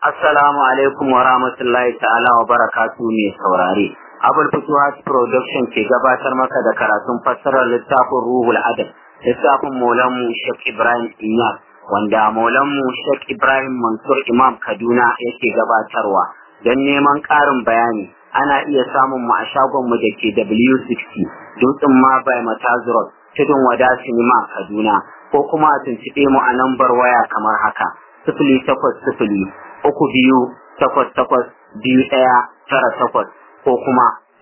Assalamu alaikum wa rahmatullahi ta'ala wa barakatu mai saurare. Abul Futuhat Production ke gabatar maka da karatun fassarar littafin Ruhul Adab, littafin Maulanmu Sheikh Ibrahim Inyas, wanda Maulanmu Sheikh Ibrahim Mansur Imam Kaduna yake gabatarwa. Don neman ƙarin bayani, ana iya samun mu a shagonmu da ke W60, Dutsen Mabai Matazurot, Tudun Wada Sinima Kaduna, ko kuma a tuntuɓe mu a lambar waya kamar haka, 0800 3-8-2-1-9-8 ko kuma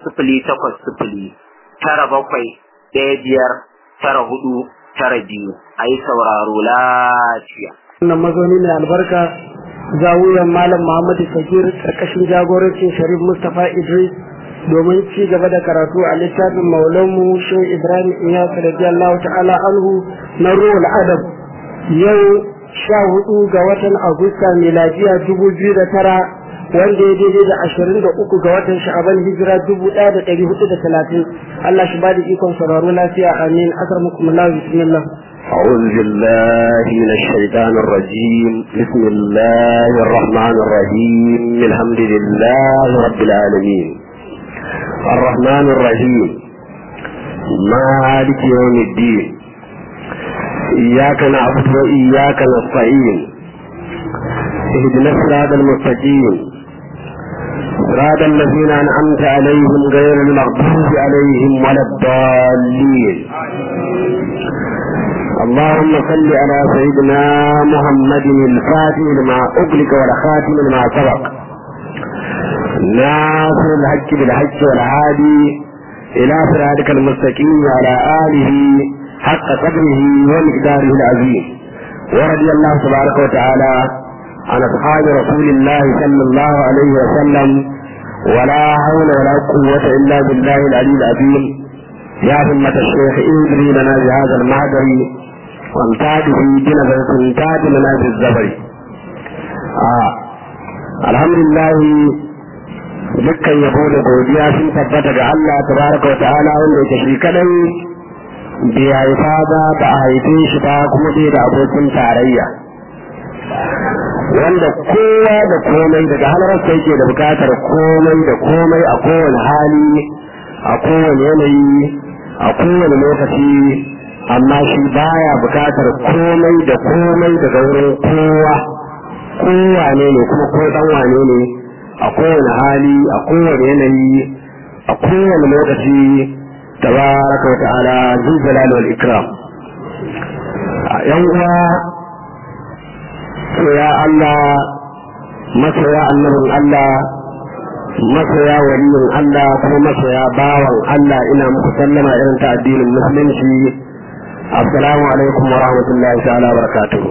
0-8-9-5-9-4-9-2 a yi sauraro lafiya. Wannan mazauni mai albarka zawuyan Malam Muhammadu Sagir karkashin jagorancin Sharif Mustapha Idris domin ci gaba da karatu a littafin Maulanmu Sheikh Ibrahim Inyas radiyallahu ta'ala anhu na Ruhul Adab. Yau 14 ga watan Agusta miladiya 2009 wanda ya daidai da 23 ga watan Sha'aban hijira 1430. Allah shi bada ikon sauraro lafiya, amin. Akramukumullah, bismillah. أعوذ بالله من الشيطان الرجيم. بسم الله الرحمن الرحيم. الحمد لله رب العالمين الرحمن الرحيم مالك يوم الدين إياك نعبد وإياك نستعين اهدنا الصراط المستقيم صراط الذين أنعمت عليهم غير المغضوب عليهم ولا الضالين. اللهم صل على سيدنا محمد الفاتح لما أغلق والخاتم لما سبق ناصر الحق بالحق والهادي إلى صراطك المستقيم وعلى آله حق قدره ومقداره العظيم. ورضي الله تبارك وتعالى عن أصحاب رسول الله صلى الله عليه وسلم ولا حول ولا قوة إلا بالله العلي العظيم. يا همة الشيخ انظري لنا بهذا المهدر وامتاده بنظرة امتاد لنا بالزبر. الحمد لله dukkan yabo da godiya sun tabbata ga Allah tabaraka wa ta'ala wanda yake shi kadai bai haifa ba a haife shi ba kuma bai da abokin tarayya, wanda kowa da komai daga halararsa yake da bukatar komai da komai a kowane hali, a kowane yanayi, a kowane lokaci, amma shi baya bukatar komai da komai daga wurin kowa ne kuma ko dan wane ne, a kowane hali, a kowane yanayi, a kowane lokaci, tabaraka wa ta'ala zul jalal wal ikram. Yan uwa, ya Allah, masoya annabin Allah, masoya waliyin Allah, kuma masoya bawan Allah, ina muku sallama irin ta addinin musulunci. Assalamu alaikum wa rahmatullahi ta'ala wa barakatuhu.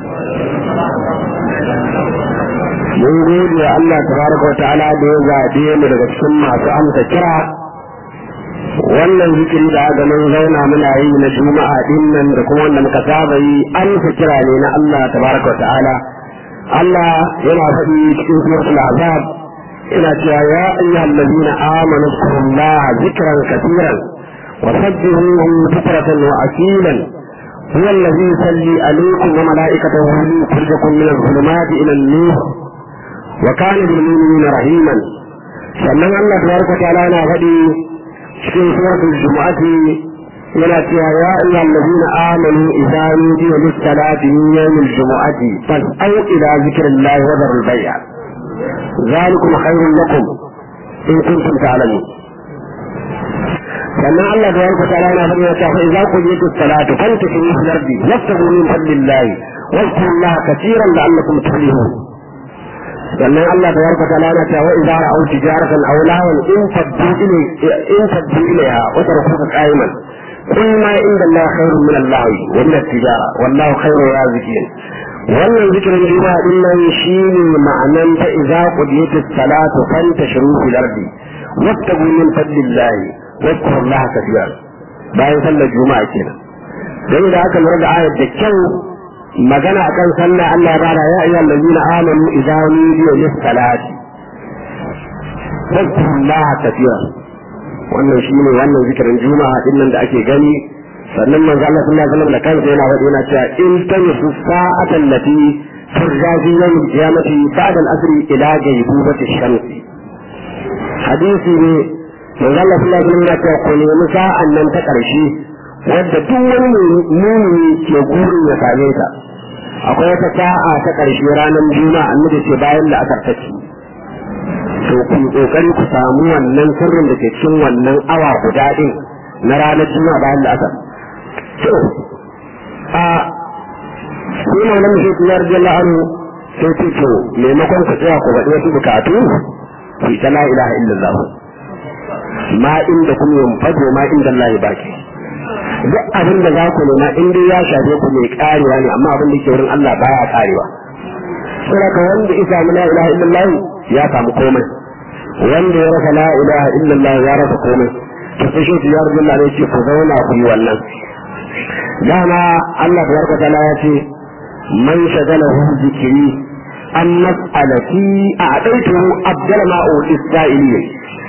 Mun gode wa Allah tabaraka wa ta'ala da ya zaɓe mu daga cikin masu amsa kira. Wannan zikiri da aka mun zauna muna yi na juma'a din nan da kuma wanda muka saba yi amsa kira ne na Allah tabaraka wa ta'ala. Allah yana faɗi cikin suratul azab, ina cewa ya ayyuhal ladina amanu zkurullaha zikran katiran wa sabbihuhu bukratan wa asilan. هو الذي يصلي عليكم وملائكته ليخرجكم من الظلمات إلى النور وكان بالمؤمنين رحيما. sannan Allah tabaraka wa ta'ala yana faɗi cikin suratul jumu'ati yana cewa ya ayyuhal ladina amanu idza nudiya lis-salati min yawmil jumu'ati fas'au ila zikrillahi wa dharul bay' dhalikum khayrun lakum in kuntum ta'lamun. sannan Allah tabaraka wa ta'ala yana faɗi cewa idza qudiyatis salatu fantashiru fil ardi wabtaghu min fadlillahi wadhkurullaha katiran la'allakum tuflihun. sannan Allah tabaraka wa ta'ala yana cewa idza ra'aw tijaratan aw lahwan in faddu ilayha wa tarakuka qa'iman qul ma inda Allah khairun min Allah wa min at-tijara wallahu khairur raziqin. wannan zikirin juma'a din nan shine ma'anan ta idza qudiyatis salatu fantashiru fil ardi wabtaghu min fadlillahi wadhkurullaha katiran. bayan sallar juma'a kenan. dan da aka lura da ayat da kyau magana akan sallah Allah ya bada ya ayyuhal ladina amanu idza nudiya lis-salati fadhkurullaha katiran. wannan shine wannan zikirin juma'a din nan da ake gani. sannan manzo Allah sallallahu alaihi wasallam da kansa yana faɗi yana cewa in tamisu sa'atan lati turjaji yawm qiyamati ba'da al-asr ila gaybubati ash-shams hadisi ne manzo Allah sallallahu alaihi wasallam ya ce ko ne sa'an nan ta karshe wadda duk wani mumini ke gurin ya same ta akwai wata sa'a ta karshe ranar juma'a annabi ce bayan da aka tace to ku kokari ku samu wannan sirrin da ke cikin wannan awa guda din na ranar juma'a bayan da aka to a sai maulan shi ya rajalla anhu sai ce to maimakon ku tsaya ku faɗi wasu bukatu ku ta la ilaha illallah ma inda kun yin fado ma inda Allah ya baki duk abin da za ku nema in dai ya shafe ku mai karewa ne amma abin da ke wurin Allah baya karewa saboda wanda isa la ilaha illallah ya samu komai wanda ya rasa la ilaha illallah ya rasa komai to sai shi ya rajalla ne ce ku zauna ku yi wannan dama Allah tabaraka ta'ala ya ce man shagalahu zikri an mas'alati a'taitu abdala ma u'tisaili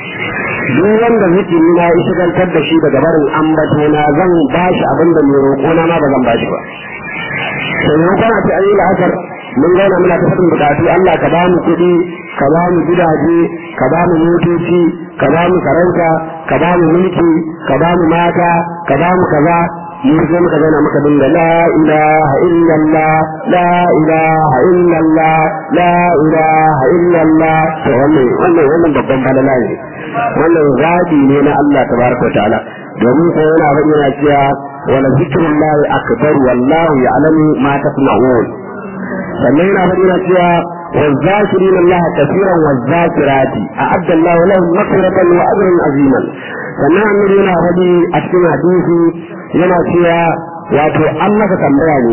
duk wanda zikiri na ya shigantar da shi daga barin ambato na zan bashi abin da mai roƙo na ma ba zan bashi ba sai yau kana ta ayi la'asar mun gauna muna ta fadin bukatu Allah ka ba mu kuɗi ka ba mu gidaje ka ba mu motoci ka ba mu karanta ka ba mu mulki ka ba mu mata ka ba mu kaza mun sai muka zauna muka dinga la ilaha illallah la ilaha illallah la ilaha illallah to wannan babban falala ne wannan zabi ne na Allah tabaraka wa ta'ala domin sai yana faɗi yana cewa wala zikrullahi akbar wallahu ya'lamu ma tasna'un sannan yana faɗi yana cewa والذاكرين الله كثيرا والذاكرات أعد الله لهم مغفرة وأجرا عظيما sannan annabi yana faɗi a cikin hadisi yana cewa wato an maka tambaya ne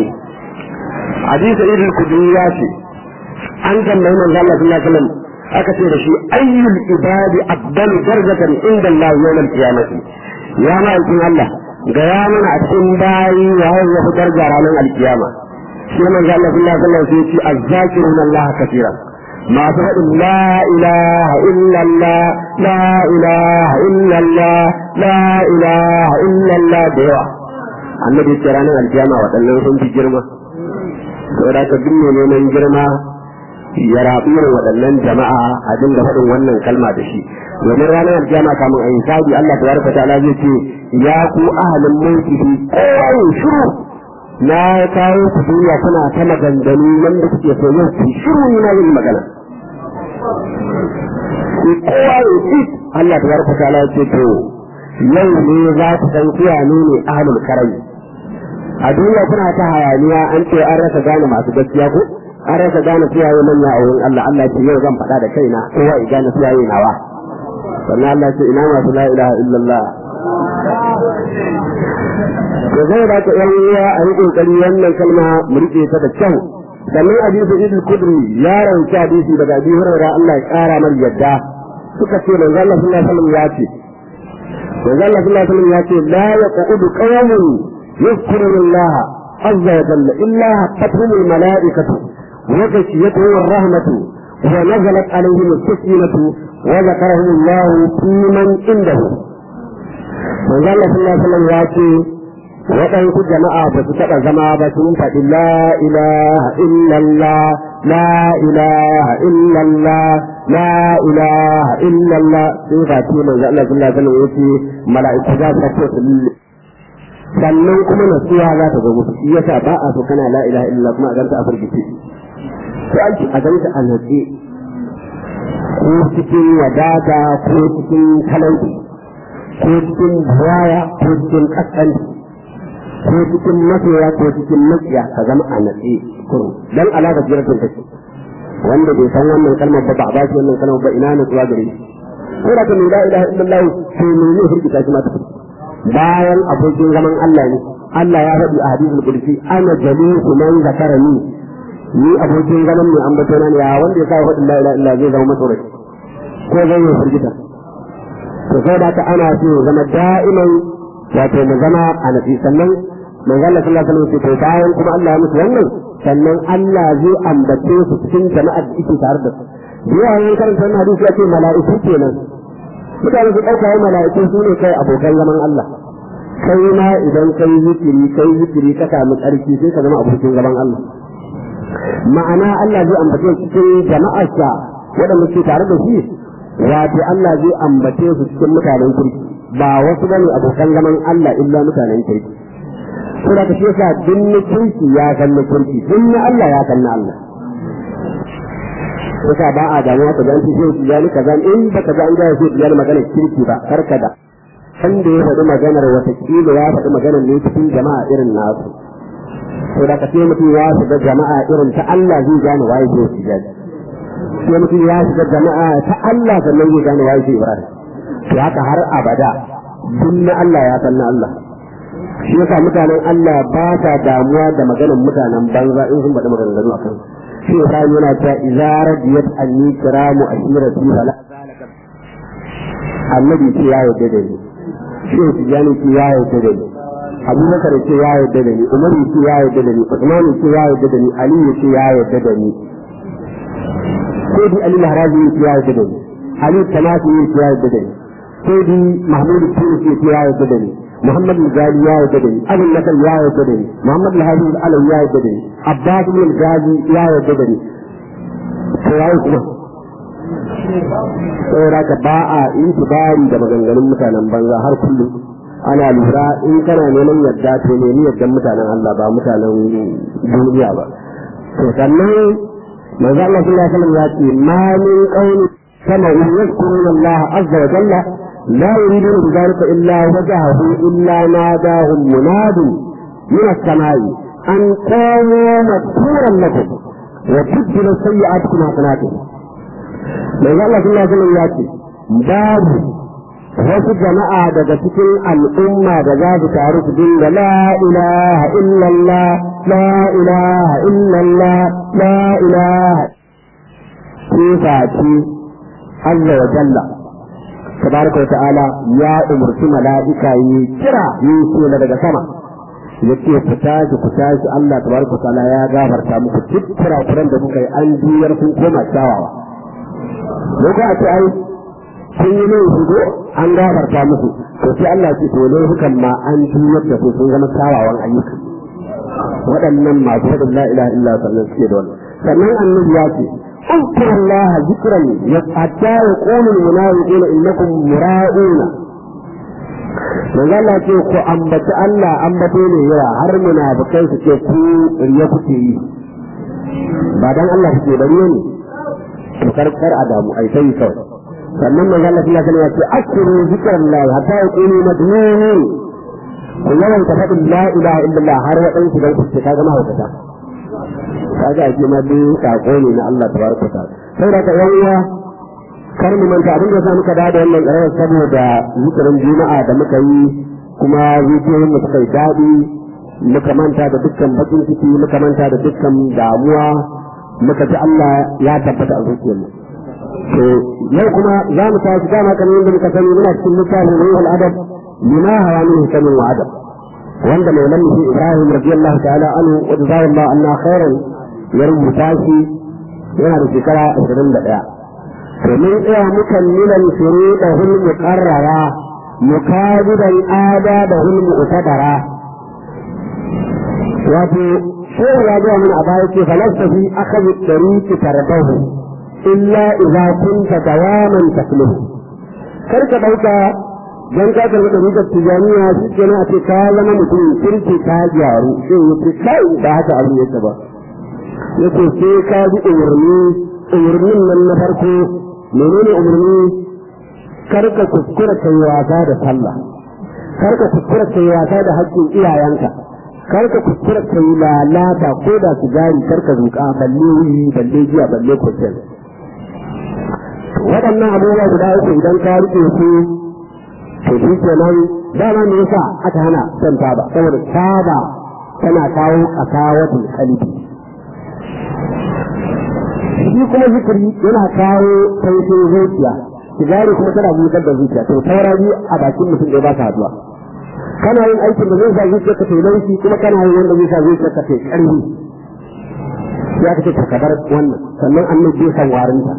hadisi ibn kudri ya ce an tambayi manzo Allah sallallahu alaihi wasallam aka ce da shi ayyul ibadi afdalu darajatan inda Allah yawm al-qiyamah ya ma'aikin Allah ga ya mana a cikin bayi ya ya fi daraja ranar al-qiyama shi manzo Allah sallallahu alaihi wasallam sai ce azzakiruna Allah kaseeran ما فعل لا إله إلا الله لا إله إلا الله لا إله إلا الله دعوة النبي كرانا الجامع وطلعوا في جرمة سورة كبيرة من جرمة يرابين وطلعن جماعة أجل لفظ ونن كلمة دشي ومن رانا الجامع كما إنساجي الله تبارك وتعالى يقول ياكو أهل الموت في قوة شروع لا kawo ku duniya kuna ta maganganu wanda kuke so yau ku shiru na yin magana ku kowa ya ci Allah ta barka ta ce to yau ne za ku san kiya ne ahlul karam a duniya kuna ta hayaniya an ce an rasa gane masu gaskiya ko an rasa gane kiyaye manya a wurin Allah Allah ce yau zan faɗa da kaina kowa ya gane kiyaye nawa sannan Allah ce ina masu la ilaha illallah to zai ba ta yan uwa a yi kokari wannan kalma mu rike ta da kyau sannan hadisi ibn kudri ya rauta hadisi daga Abi Hurairah Allah ya kara mar yadda suka ce manzo Allah sallallahu alaihi wasallam ya ce manzo Allah sallallahu alaihi wasallam ya ce la yaqudu qawmun yadhkuruna Allah azza wa jalla illa hafathum al malaikatu wa ghashiyatuhum ar rahmatu wa nazalat alaihim as-sakinatu wa dhakarahum Allah fi man indahu manzo Allah sallallahu alaihi wasallam ya ce waɗansu jama'a ba su taɓa zama ba sun faɗi la ilaha illallah la ilaha illallah la ilaha illallah sai ba ce manzo Allah sallallahu alaihi wasallam yace mala'iku za su tafi su lille sannan kuma nasuwa za ta zo musu shi yasa ba a so kana la ilaha illallah kuma a ganta a firgice sai a ganta a natsi ko cikin wadata ko cikin talauci ko cikin buwaya ko cikin kaskanci ko cikin masoya ko cikin makiya ka zama a natsi kuro dan alaka jiratun take wanda bai san wannan kalmar ba ba shi wannan kalmar ba ina natsuwa gare shi ko da kan la ilaha illallah sai ne ne hirgita shi ma ta bayan abokin zaman Allah ne Allah ya faɗi a hadisul qudsi ana jalisu man zakarani ni abokin zaman ne ambatona ne ya wanda ya sa faɗin la ilaha illallah zai zama matsoraci ko zai yi hirgita to sai da ta ana so zama da'iman wato mu zama a nafi sannan manzo Allah sallallahu alaihi wasallam ce bayan kuma Allah ya musu wannan sannan Allah zai ambace su cikin jama'a da yake tare da su yayin karanta wannan hadisi ya ce mala'iku kenan mutane su dauka wai mala'iku su ne kai abokan zaman Allah kai ma idan kai zikiri ka samu tsarki sai ka zama abokin zaman Allah ma'ana Allah zai ambace cikin jama'arsa waɗanda ke tare da shi wato Allah zai ambace su cikin mutanen kirki ba wasu bane abokan zaman Allah illa mutanen kirki ko da kace sa dinne kirki ya san na kirki dinne Allah ya san na Allah ko ka ba a damuwa ka dan shi ya ni kaza in baka ga an ga shi ya magana kirki ba karkada san da ya faɗi maganar wata kila ya faɗi maganar ne cikin jama'a irin nasu ko da kace mutum ya shiga jama'a irin ta Allah zai gane waye ke shi sai mutum ya shiga jama'a ta Allah sannan zai gane waye ke Ibrahim to haka har abada dinne Allah ya san na Allah shi yasa mutanen Allah ba sa damuwa da maganar mutanen banza in sun faɗi maganganu akan shi yasa yana ta idza radiyat anni kiramu ashirati wala annabi ce ya yarda da ni shi yani ce ya yarda da ni Abubakar ce ya yarda da ni Umar ce ya yarda da ni Uthman ce ya yarda da ni Ali ce ya yarda da ni Sayyidi Ali Mahrazi ce ya yarda da ni Ali Tamasi ce ya yarda da ni Sayyidi Mahmud Tunisi ce ya yarda da ni محمد الغالي يا ودني ابو النصر يا ودني محمد الهادي العلوي يا ودني عباس بن الغازي يا ودني sai kuma saboda ka ba a intibari da maganganun mutanen banza har kullum ana lura in kana neman yadda to ne ni yaddan mutanen Allah ba mutanen duniya ba to sannan manzo Allah sallallahu alaihi wasallam ya ce ma min qawli kama yadhkuruna Allah azza wa jalla لا يريدون بذلك إلا وجهه إلا ناداهم مناد من السماء أن قاموا مغفورا لكم وتبدل سيئاتكم حسناتكم. لأن الله صلى الله عليه وسلم يأتي باب wasu jama'a daga cikin al'umma da za su taru su dinga la ilaha illallah la ilaha illallah la ilaha ce Allah wa jalla tabaraka wa ta'ala ya umurci mala'ika yi kira yi suna daga sama yace ku tashi Allah tabaraka wa ta'ala ya gafarta muku duk kurakuran da kuka yi an juyar kun koma kyawawa lokaci a ce ai kun yi ne shigo an gafarta muku to sai Allah ce to ne hukan ma an juyar da su sun zama kyawawan ayyuka waɗannan masu faɗin la ilaha illa Allah suke da wannan sannan annabi ya ce اذكروا الله ذكرا حتى يقول المنافقون انكم مراؤون من قال لك ku ambaci Allah ambato ne yawa har munafikai su ce ku riya kuke yi ba dan Allah kuke da ne to karkar adamu ai sai kawai sannan manzo Allah sallallahu alaihi wasallam ya ce akhiru zikrillah hatta yaqulu madnun kullum ta faɗi la ilaha illallah har wadansu dan kuke ka gama hukata kaga ake ma dai sako ne na Allah tabaraka ta'ala saboda ka yawa kar mu manta abin da muka da wannan ƙarar saboda zikirin juma'a da muka yi kuma zikirin da suka yi daɗi muka manta da dukkan bakin ciki muka manta da dukkan damuwa muka ji Allah ya tabbata a zuciyarmu to yau kuma za mu tashi dama kamar yadda muka sani muna cikin littafin ruhul adab lima hawa min sanin wa adab wanda mai lamu Ibrahim radiyallahu ta'ala anhu wa jazakallahu anna khairan ya rubuta shi yana da shekara 21 domin tsaya mukammilan shuruɗahul muqarrara mukabidan adabahul mu'tadara wato sai ya ga mun a baya ce falasafi akhadhu tariqi tarbahu illa idza kunta dawaman tasluhu karka dauka dan ka karɓi da tijaniya shi kenan a ce ka zama mutum kirki ka gyaru sai ya ce kai ba haka abu yake ba yace sai ka bi umarnin nan na farko menene umarni karka kuskura kai wasa da sallah karka kuskura kai wasa da haƙƙin iyayenka karka kuskura kai lalata ko da sigari karka zuƙa balle wuyi balle jiya balle kwacin waɗannan abubuwa guda uku idan ka rike su to shi kenan dama me yasa aka hana son taba saboda taba tana kawo kasawatul qalbi shi kuma zikiri yana kawo taushin zuciya sigari kuma tana buɗar da zuciya to taurari a bakin mutum da ba ta haduwa kana yin aikin da zai sa zuciya ka tai laushi kuma kana yin wanda zai sa zuciya ka tai ƙarfi ya kace ka kabar wannan sannan annabi ya san warinta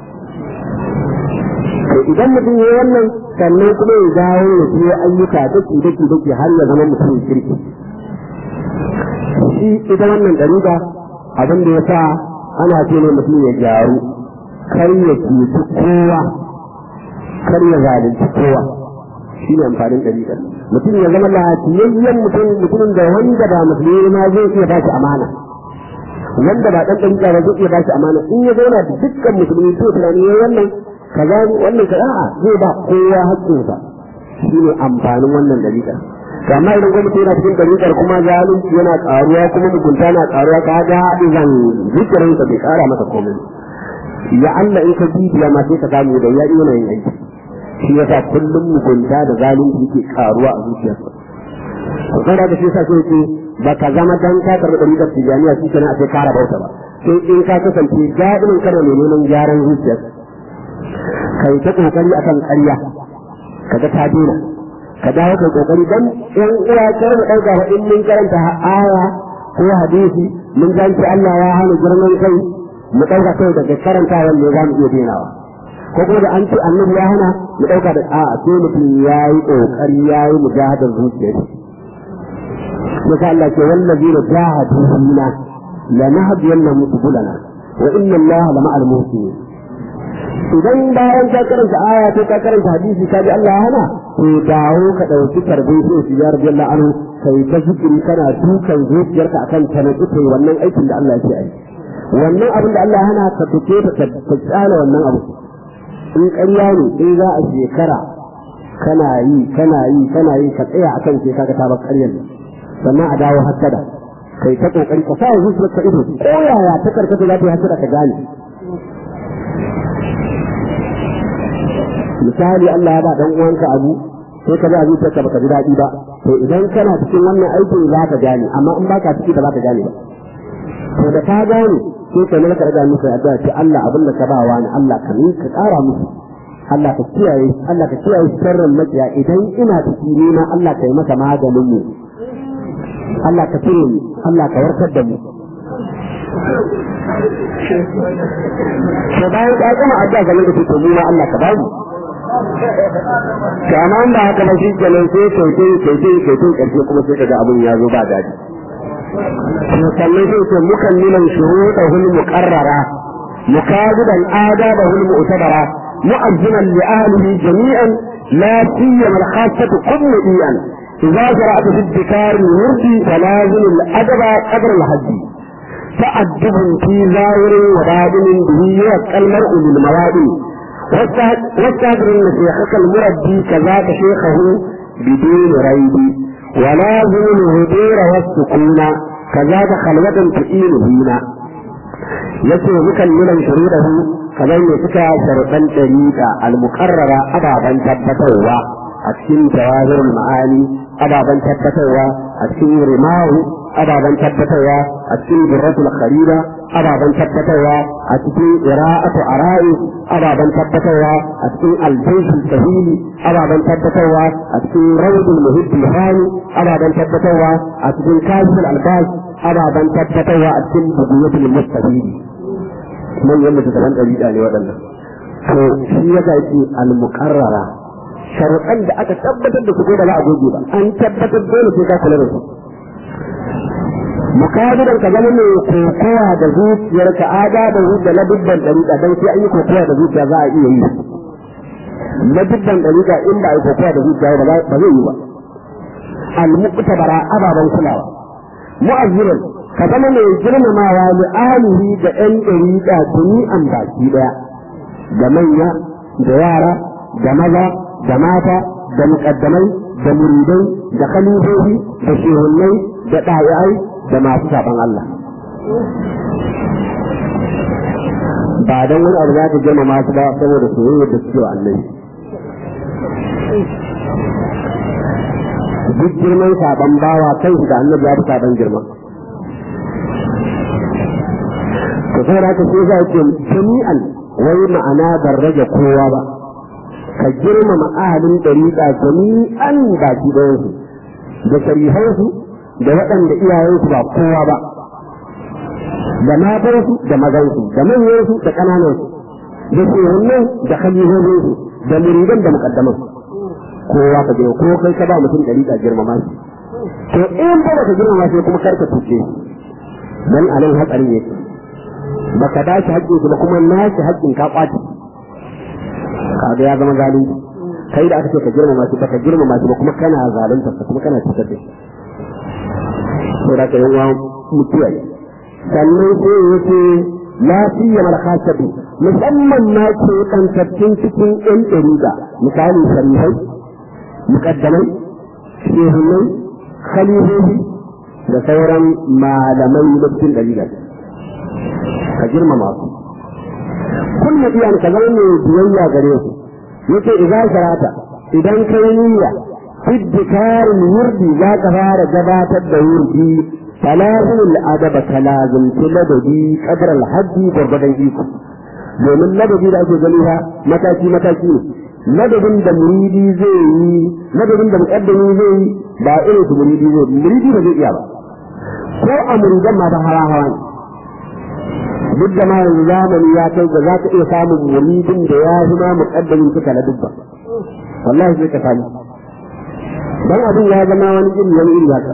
to idan mutum ya yi wannan sannan kuma ya dawo ya biyo ayyuka daki har ya zama mutumin kirki shi ita wannan dariga abin da ya sa ana ce ne mutum ya gyaru kar ya cuci kowa kar ya zalunci kowa shi ne amfanin ɗariƙar mutum ya zama lafiyayyen mutumin da wanda ba musulmi ma zai iya ba shi amana wanda ba ɗan ɗariƙa ba zai iya ba shi amana in ya zauna da dukkan musulmi to tunani ya wannan kaza wannan kaza zai ba kowa haƙƙinsa shi ne amfanin wannan ɗariƙar amma idan gwamnati yana cikin ɗariƙar kuma zalunci yana ƙaruwa kuma mugunta na ƙaruwa ka ga izan zikirinsa bai ƙara masa komai ya Allah in ka bibiya ma sai ka samu da ya iya yin aiki shi yasa kullum mugunta da zalunci yake ƙaruwa a zuciyarsa to kada da shi yasa sai ce ba ka zama dan ka karɓi ɗariƙar tijaniya shi kenan a sai ƙara bauta ba sai in ka kasance da'imin kana mai neman gyaran zuciyarsa kai ta ƙoƙari akan ƙarya kaga ta dena ka dawo kai kokari dan yan uwa kar mu dauka fa in mun karanta aya ko hadisi mun zanci Allah ya hana girman kai mu dauka kai daga karanta wanda za mu iya denawa ko kuma da an ce annabi ya hana mu dauka da sai mutum yayi kokari yayi mujahadar zuciya sai Allah ce wallazina jahadu fina lanahdiyannahum subulana wa inna Allaha lama'al muhsinin idan bayan ka karanta aya ko ka karanta hadisi ka ji Allah ya hana to dawo ka dauki tarbiyya sai su ya rabbi Allah anhu kai ta zikiri kana dukan zuciyarka akan ta na kai wannan aikin da Allah yake yi wannan abin da Allah ya hana ka fice ta tsala wannan abu in ƙarya ne in za a shekara kana yi ka tsaya akan sai kaga ta ba ƙaryar sannan a dawo hasada kai ta kokari ka sa zuciyarka ido ko yaya ta karkata za ta yi hasada ka gane misali Allah ya ba dan uwanka abu sai ka ji zuciyarka baka ji daɗi ba to idan kana cikin wannan aikin za ka gane amma in baka ciki ba za ka gane ba to da ka gane sai ka nuna ka musu addu'a ce Allah abin da ka ba wa ni Allah ka ƙara musu Allah ka kiyaye sharrin makiya idan ina ciki ne ma Allah ka yi maka maganin mu Allah ka tsare mu Allah ka warkar da mu to bayan ka gama addu'a ga lokaci to mu ma Allah ka ba mu amma ba haka ba shi kenan sai kai karshe kuma sai kaga abin ya zo ba daɗi to sannan sai ce mukammilan shuruɗahul muqarrara mukabidan adabahul mu'tabara mu'azzinan li ahlihi jami'an la siyama al-khassatu kullu iyan idza jara'at fi dhikar al-wurdi falazim al-adab qadr al-hajj ta'addub fi zahir wa batin bihi yaqal mar'u lil mawadin واستهدر ان شيخك المربي كذاك شيخه بدون ريب ولازم الهدير والسكون كذاك خلوة تئين هنا يسوع مكملا شروطه كذا يسكى شرطا طريقا المقررة أبابا تبتوا أكسن جواهر المعاني أبابا تبتوا أكسن رماه أبابا تبتوا أكسن برة الخريرة أبابا تبتوا أكسن قراءة عرائس أبابا تبتوا أكسن الجيش السهيل أبابا تبتوا أكسن روض المهد الهاني أبابا تبتوا أكسن كاذب الألباس أبابا تبتوا أكسن بقية المستفيد من يوم تتبعن أجيد آني وطننا فشيئة المقررة sharuɗan da aka tabbatar da su ko da ba a goge ba an tabbatar dole sai ka kula da su mukabiran ka zama mai kokowa da zuciyarka ada da ladubban ɗariƙa don sai an yi kokowa da zuciya za a iya yi ladubban ɗariƙa in ba a yi kokowa da zuciya ba zai yi ba al-muqtabara ababan kulawa mu'azziran ka zama mai girmamawa li alihi da ɗan ɗariƙa jami'an baki ɗaya da manya da yara da maza da mata da muƙaddamai da muridai da khalifofi da shehunnai da ɗa'i'ai da masu saban Allah ba don wani abu za ka girmama su ba saboda soyayyar da suke wa annabi duk girman saban bawa kai shi da annabi ya fi saban girma to sai da sai za ce jami'an wai ma'ana ban rage kowa ba ka girmama ahalin ɗariƙa jami'an baki ɗayansu da sharihansu da waɗanda iyayensu ba kowa ba da matansu da mazansu da manyansu da ƙananansu da shehunan da khalifofinsu da muridan da muƙaddaman kowa ka girma ko kai ka ba mutum ɗariƙa girmama shi to in ba ka girmama shi kuma karka tuce dan anan hatsarin yake baka dace haƙƙin ba kuma nashi haƙƙin ka kwaci kaga ya zama zalunci kai da aka ce ka girmama shi baka girmama shi ba kuma kana zalunta kuma kana cutar da shi saboda ka yawa mutuwa sannan sai yake lafiya malakasatu musamman na ce kantattun cikin ɗan ɗariga misali sharihai muƙaddamai shehunai khalifofi da sauran malamai na cikin ɗariga ka girmama su kun biyan ka zama mai biyayya gare su yake idan sharata idan kai niyya fiddikar yurdi za ka fara gabatar da yurdi talazim al'adaba talazim ladabi qadar al-haddi gurbadan iko domin ladabi da ake gani ha mataki mataki ne ladabin da muridi zai yi ladabin da muqaddami zai yi ba irin su muridi zai muridi ba zai iya ba ko a muridan ma ta hawa hawa duk da ma yanzu zamani ya kai ga za ka iya samun muridin da ya fi ma muqaddamin suka na dubba wallahi sai ka samu dan abin ya zama wani iri haka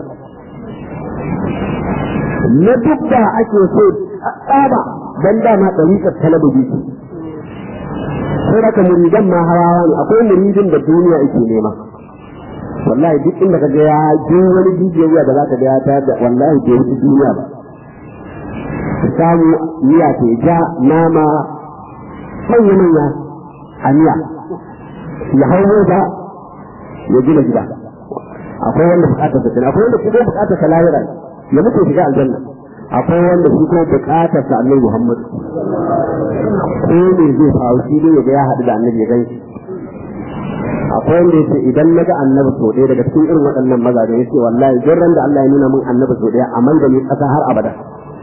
na dubba ake so tsaba dan dama ɗariƙar talabibi sai da ka muridan ma hawa ne akwai muridin da duniya yake nema wallahi duk inda ka ga ya je wani bidiyo da za ka ga ya ta da wallahi bai wuce duniya ba samu miya ke ja nama manya a miya ya hau da ya gina gida akwai wanda bukatar sa akwai wanda kuma bukatar sa lahira ya mutu shiga aljanna akwai wanda shi kuma bukatar sa Annabi Muhammad ko ne zai faru shi ne ya ga ya haɗu da Annabi ya gani akwai wanda yace idan naga Annabi so ɗaya daga cikin irin waɗannan mazaje yace wallahi duk ran da Allah ya nuna min Annabi so ɗaya amal da ni ƙasa har abada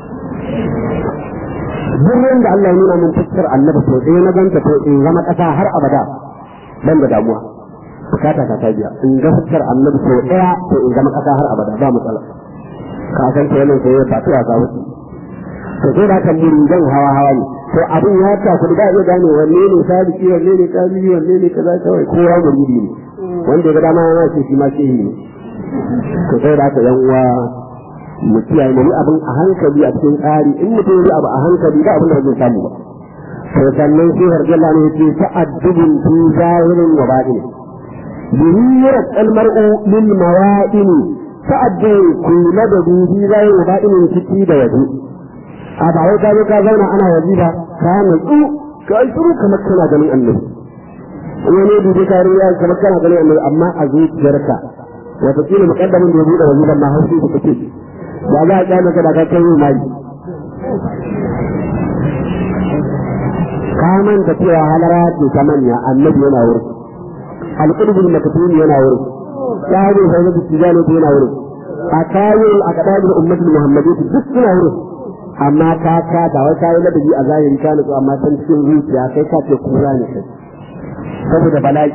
duk ran da Allah ya nuna min fuskar Annabi so ɗaya na ganta to in zama ƙasa har abada ban da damuwa bukata ta biya in ga fuskar Annabi so ɗaya to in zama ƙasa har abada ba matsala ka san ko wannan sai ba ta ga wuce to sai da kan muridan hawa hawa ne to abin ya ta ku da ya gane wanne ne sadiki wanne ne tabi'i wanne ne kaza kawai kowa muridi ne wanda ga dama yana ce shi ma shehi ne to sai da ka yan uwa mu kiyaye mu abin a hankali a cikin tsari in mutum ya abu a hankali ba abin da zai samu ba to sannan sai har Allah ne yake ta'addubun fi zahirin wa batin bihiyat al-mar'u lil mawa'in ta'addu kullu da bihi zahirin wa batin ciki da waje a ba wai ka zo ka zauna ana wajiba ka nutsu ka shiru kamar kana ganin annabi wani dubi ka riya kamar kana ganin annabi amma a zuciyarka wata kila muqaddamin da ya bude wajiban ma haushi da kake ba za a kyale ka da ka kai mai kaman da cewa halara ce ta manya annabi yana wurin alqulbul maktum yana wurin sahabi sai da tijani yana wurin akayin akadabul ummatul muhammadiyya duk suna wurin amma ka da wai kai ladabi a zahiri ka nutsu amma san cikin zuciya kai ka ce kura ne kai saboda bala'i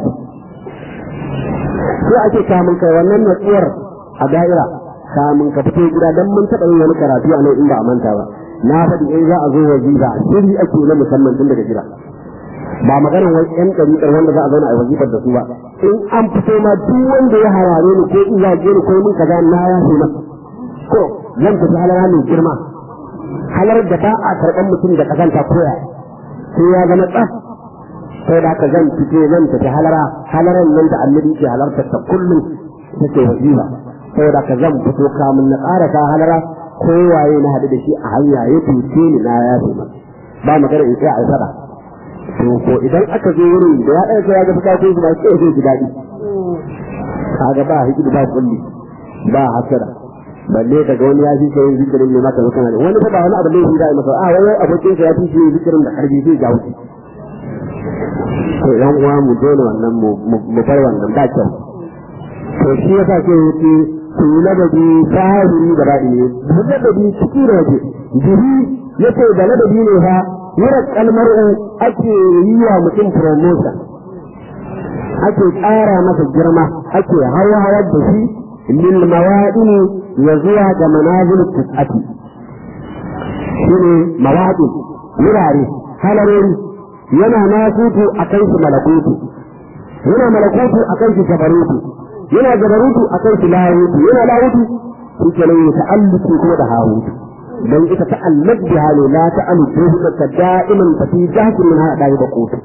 sai ake kamun kai wannan natsuwar a da'ira kamun ka fito gida dan mun taɓa yin wani karatu a nan inda a manta ba na faɗi in za a zo wazifa shiri ake na musamman tun daga gida ba maganar wai ƴan ɗariƙar wanda za a zauna a wazifar da su ba in an fito ma duk wanda ya harare ni ko in zage ni ko mun kaza na ya ce masa ko zan tafi halara mai girma halar da ta a karɓar mutum da kazanta koya sai ya zama tsaf sai da haka zan tafi halaran nan da annabi ke halartar ta kullum take wazifa sai da haka zan fito kamun na ƙara ta halara kowaye na haɗu da shi a hanya ya tuce ni na ya ce masa ba magana in sai a sada to ko idan aka zo wurin da ya ɗaya sai ya ga fita ko ba sai ya ji daɗi kaga ba hikima ba kulli ba hasara balle daga wani ya fi sai zikirin ne maka kana da wani ba wani abu ne shi da masa a wani abokin sa ya fi shi zikirin da karbi zai ga wuce to yan uwa mu dole wannan mu bar wannan ba kyau to shi yasa sai yake su ladabi zahiri da baɗini ladabi ciki da waje jiri yace da ladabi ne fa yura kalmar'u ake yi wa mutum promotion ake ƙara masa girma ake hawa da shi lil mawadini ya zuwa ga manazil tis'ati shine mawadin wurare halarori yana nasutu akan shi malakutu yana malakutu akan shi jabarutu yana jabarutu akan shi lahutu yana lahutu shi kenan ya ta'alluki kuma da hahutu dan ita ta alladha la ta'alu ka da'iman fa fi jahkin min hada da kotu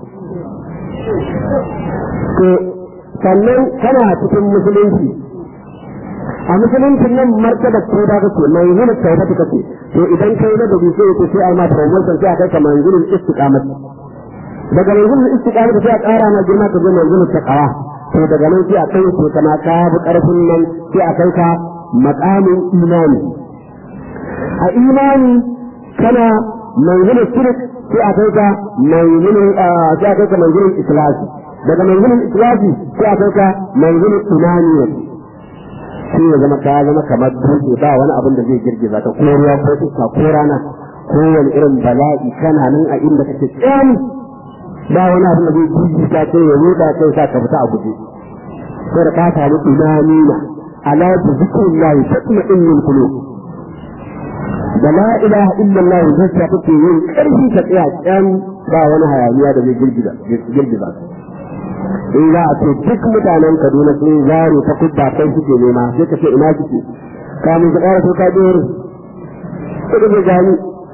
to sannan kana cikin musulunci a musuluncin nan martaba ko da kake mai yin tauba kake to idan kai na dabi sai ko sai ai ma promotion sai kai kamar yin istiqamah daga yin istiqamah sai a ƙara na girma ka zo mai yin taqwa to daga nan sai a kai ko kana ka bi karfin nan sai a kai ka maqamin imani a imani kana mai yin shirk sai a kai ka mai yin sai a kai ka mai yin ikhlasi daga mai yin ikhlasi sai a kai ka mai yin imani sai ya zama ka zama kamar dutse ba wani abin da zai girgiza ka ko ruwa ko iska ko rana ko wani irin bala'i kana nan a inda kake tsani ba wani abin da zai girgiza kai ya ruda kai sa ka fita a guje sai da ka samu imani ala zikrillahi tatma'innul qulub da la ilaha illallah zai ta kake yin karfi ka tsaya tsan ba wani hayaniya da zai girgiza in za a ce duk mutanen Kaduna sun zare ta kubba kai suke nema sai ka ce ina suke kamun ka ƙara so ka dore sai ka gani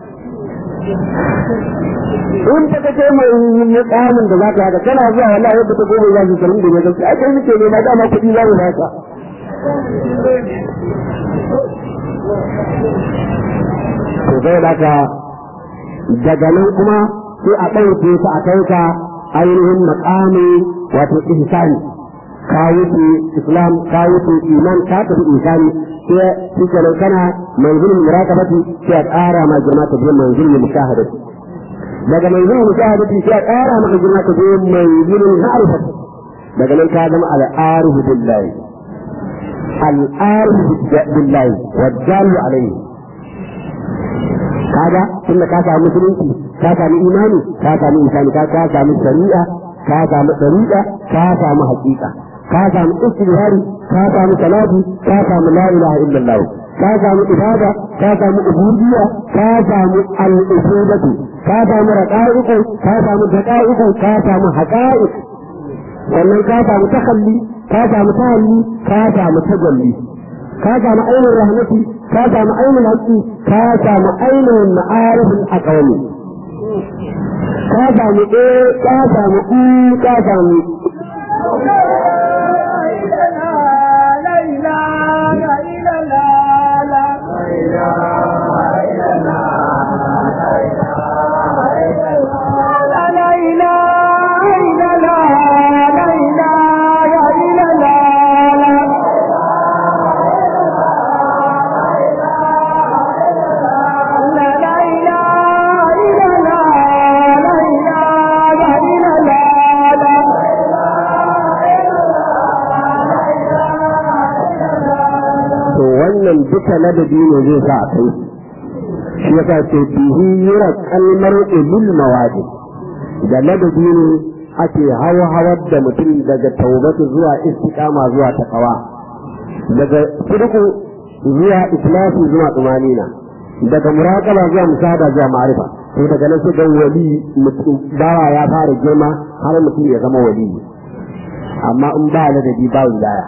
in ta kace mai tsarin da za ka haka kana zuwa wallahi yadda ta gobe za su sanin da ne gaske ai kai suke nema dama kuɗi za mu baka to zai baka daga nan kuma sai a ɗauke ka a kai ka ainihin maƙami wato ihsani ka wuce islam ka wuce iman ka tafi ihsani sai kike nan kana manzilin muraqabati sai a ƙara ma girma ta biyan manzilin mushahadati daga manzilin mushahadati sai a ƙara maka girma ta biyan manzilin ma'rifati daga nan ka zama al-arif billahi al-arif billahi wa jallu alayhi kaga tunda ka samu musulunci ka samu imani ka samu insani ka samu shari'a ka samu dariqa ka samu haqiqa ka samu istihari ka samu salati ka samu la ilaha illallah ka samu ibada ka samu ubudiyya ka samu al-ubudatu ka samu raqaiq ka samu daqaiq ka samu haqaiq wannan ka samu takhalli ka samu tahalli ka samu tajalli ka samu ainihin rahmati ka samu ainihin haƙƙi ka samu ainihin ma'arifin aqwali ka samu ka samu ka samu duka ladabi ne zai sa a kai shi yasa ce bihi yura kalmar ilil mawadi da ladabi ne ake hawar da mutum daga taubatu zuwa istiqama zuwa taqwa daga sidqu zuwa ikhlasi zuwa tumanina daga muraqaba zuwa musada zuwa ma'rifa to daga nan sai ga wali mutum bawa ya fara girma har mutum ya zama wali amma in ba ladabi ba wilaya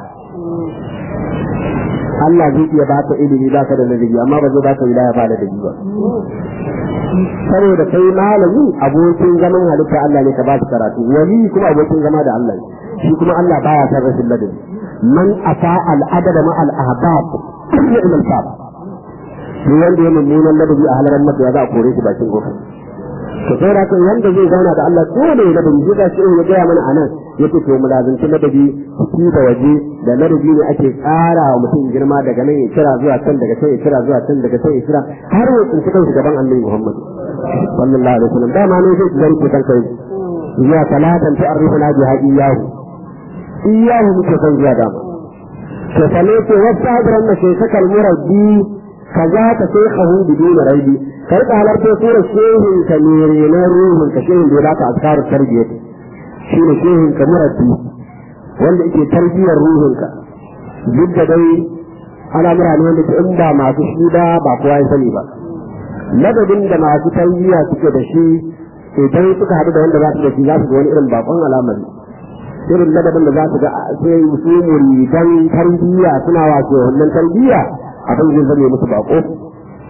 Allah zai iya baka ilimi baka da ladabi amma ba zai baka wilaya ba ladabi ba saboda kai malami abokin zaman halitta Allah ne ka ba shi karatu wali kuma abokin zama da Allah shi kuma Allah baya san rashin ladabi man ata al adaba ma al ahbab ila al sab ni wanda ya mummunan ladabi a halaran masa ya za a kore shi bakin gofa to sai da kan wanda zai zauna da Allah dole ya ladabi shi ga shi ya gaya mana anan yake to mu lazanci ladabi shi da waje da ladabi ne ake ƙara wa mutum girma daga nan ya kira zuwa can daga can ya kira zuwa can daga can ya kira har ya tsinci kansu gaban Annabi Muhammad sallallahu alaihi wasallam dama ne zai zai ku kanka ya talatan ta'rifuna biha iyahu muke san zuwa dama to sale ce wasa hadran na sai sakal murabbi kaza ta sai khahu bidun raibi kai ka halarta sura shehin ka ne na ruhun ka shehin da baka azkar tarbiyya shi ne shehin ka murabbi wanda yake tarbiyyar ruhinka duk da dai al'amura ne wanda in ba masu shi ba kowa ya sani ba ladabin da masu tarbiyya suke da shi idan suka haɗu da wanda za su da shi za su ga wani irin bakon al'amari irin ladabin da za su ga sai su muridan tarbiyya suna wace wannan tarbiyya abin zai zame musu bako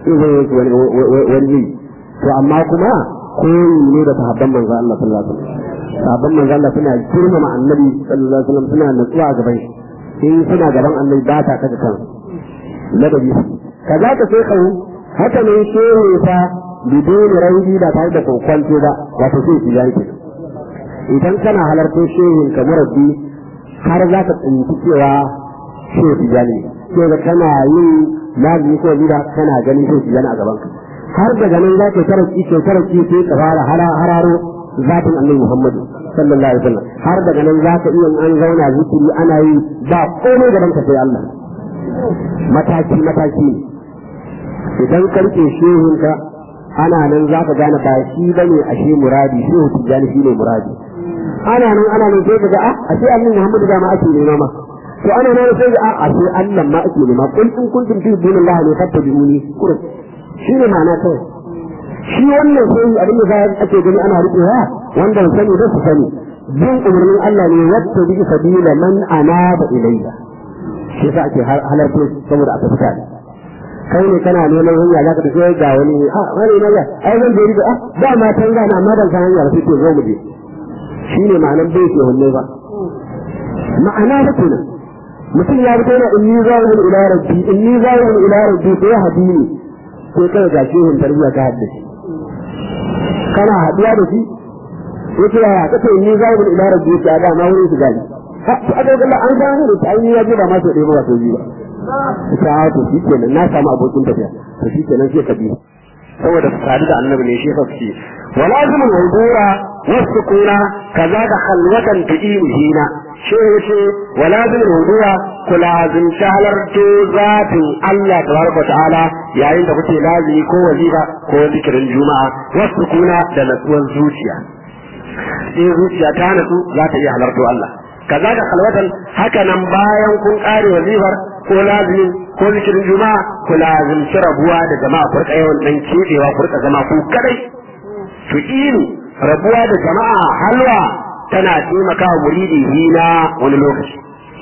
zai wani to amma kuma koyi ne da sahabban manzo Allah sallallahu alaihi wasallam sahabban manzo Allah suna girmama annabi sallallahu alaihi wasallam suna natsuwa gaban shi in suna gaban annabi ba ta kaga kan ladabi kaza ka sai kawo haka ne shehu fa bidon rauji da tare da kokwanto ba wato sai ki yanke idan kana halarta shehun ka murabbi har za ka tsinci cewa shehu tijani sai da kana yin lazimi ko bida kana ganin shehu tijani a gaban ka har daga nan za ka taraki sai ka fara hararo zatin annabi Muhammad sallallahu alaihi wasallam har daga nan za ka iya an zauna zikiri ana yi ba komai gaban ka sai Allah mataki idan karke shehun ka ana nan za ka gane ba shi bane ashe muradi shehu tijani shine muradi ana nan sai ka ga ashe annabi Muhammad da ma ake nema ma to ana nan sai ga ashe Allah ma ake nema kun in kuntum fi dinillahi ne fattabi'uni kurun shi ne ma'ana kawai shi wannan sai abin da za ake gani ana riƙewa wanda ba sani da su sani bin umarnin Allah ne wata bi sabila man anaba ilayya shi sa ake halarta saboda aka fita kai ne kana neman hanya za ka tafi ga wani wani na ya ai zan je riga da ma san gana amma dan san hanya sai ke zo mu je shi ne ma'anar bai ke hunne ba ma'ana ba kenan mutum ya fito na inni zawun ila rabbi sai hadini ko kai ga shehun tarbiyya ka haddace kana haduwa da shi yace ya kace ni zaɓi ila rabbi ta da ma wurin su gani to aka ga an gano da ta yi yaji ba ma so dai ba so ji ba ta to shi kenan na samu abokin tafiya to shi kenan sai ka bi saboda sadu da annabi ne shi fafi walazim al-hudura wasukuna kaza da khalwatan tu'imhina shi yace walazim al-hudura kulazim shahalartu zatin Allah tabaraka ta'ala yayin da kuke lazimi ko wazifa ko zikirin juma'a wasukuna da natsuwar zuciya in zuciya ta natsu za ta iya halarto Allah kaza da khalwatan haka nan bayan kun kare wazifar ko lazimi ko zikirin juma'a ku lazimci rabuwa da jama'a ku rika yawan dan kebewa ku rika zama ku kadai to ilu rabuwa da jama'a halwa tana taimakawa muridi hina wani lokaci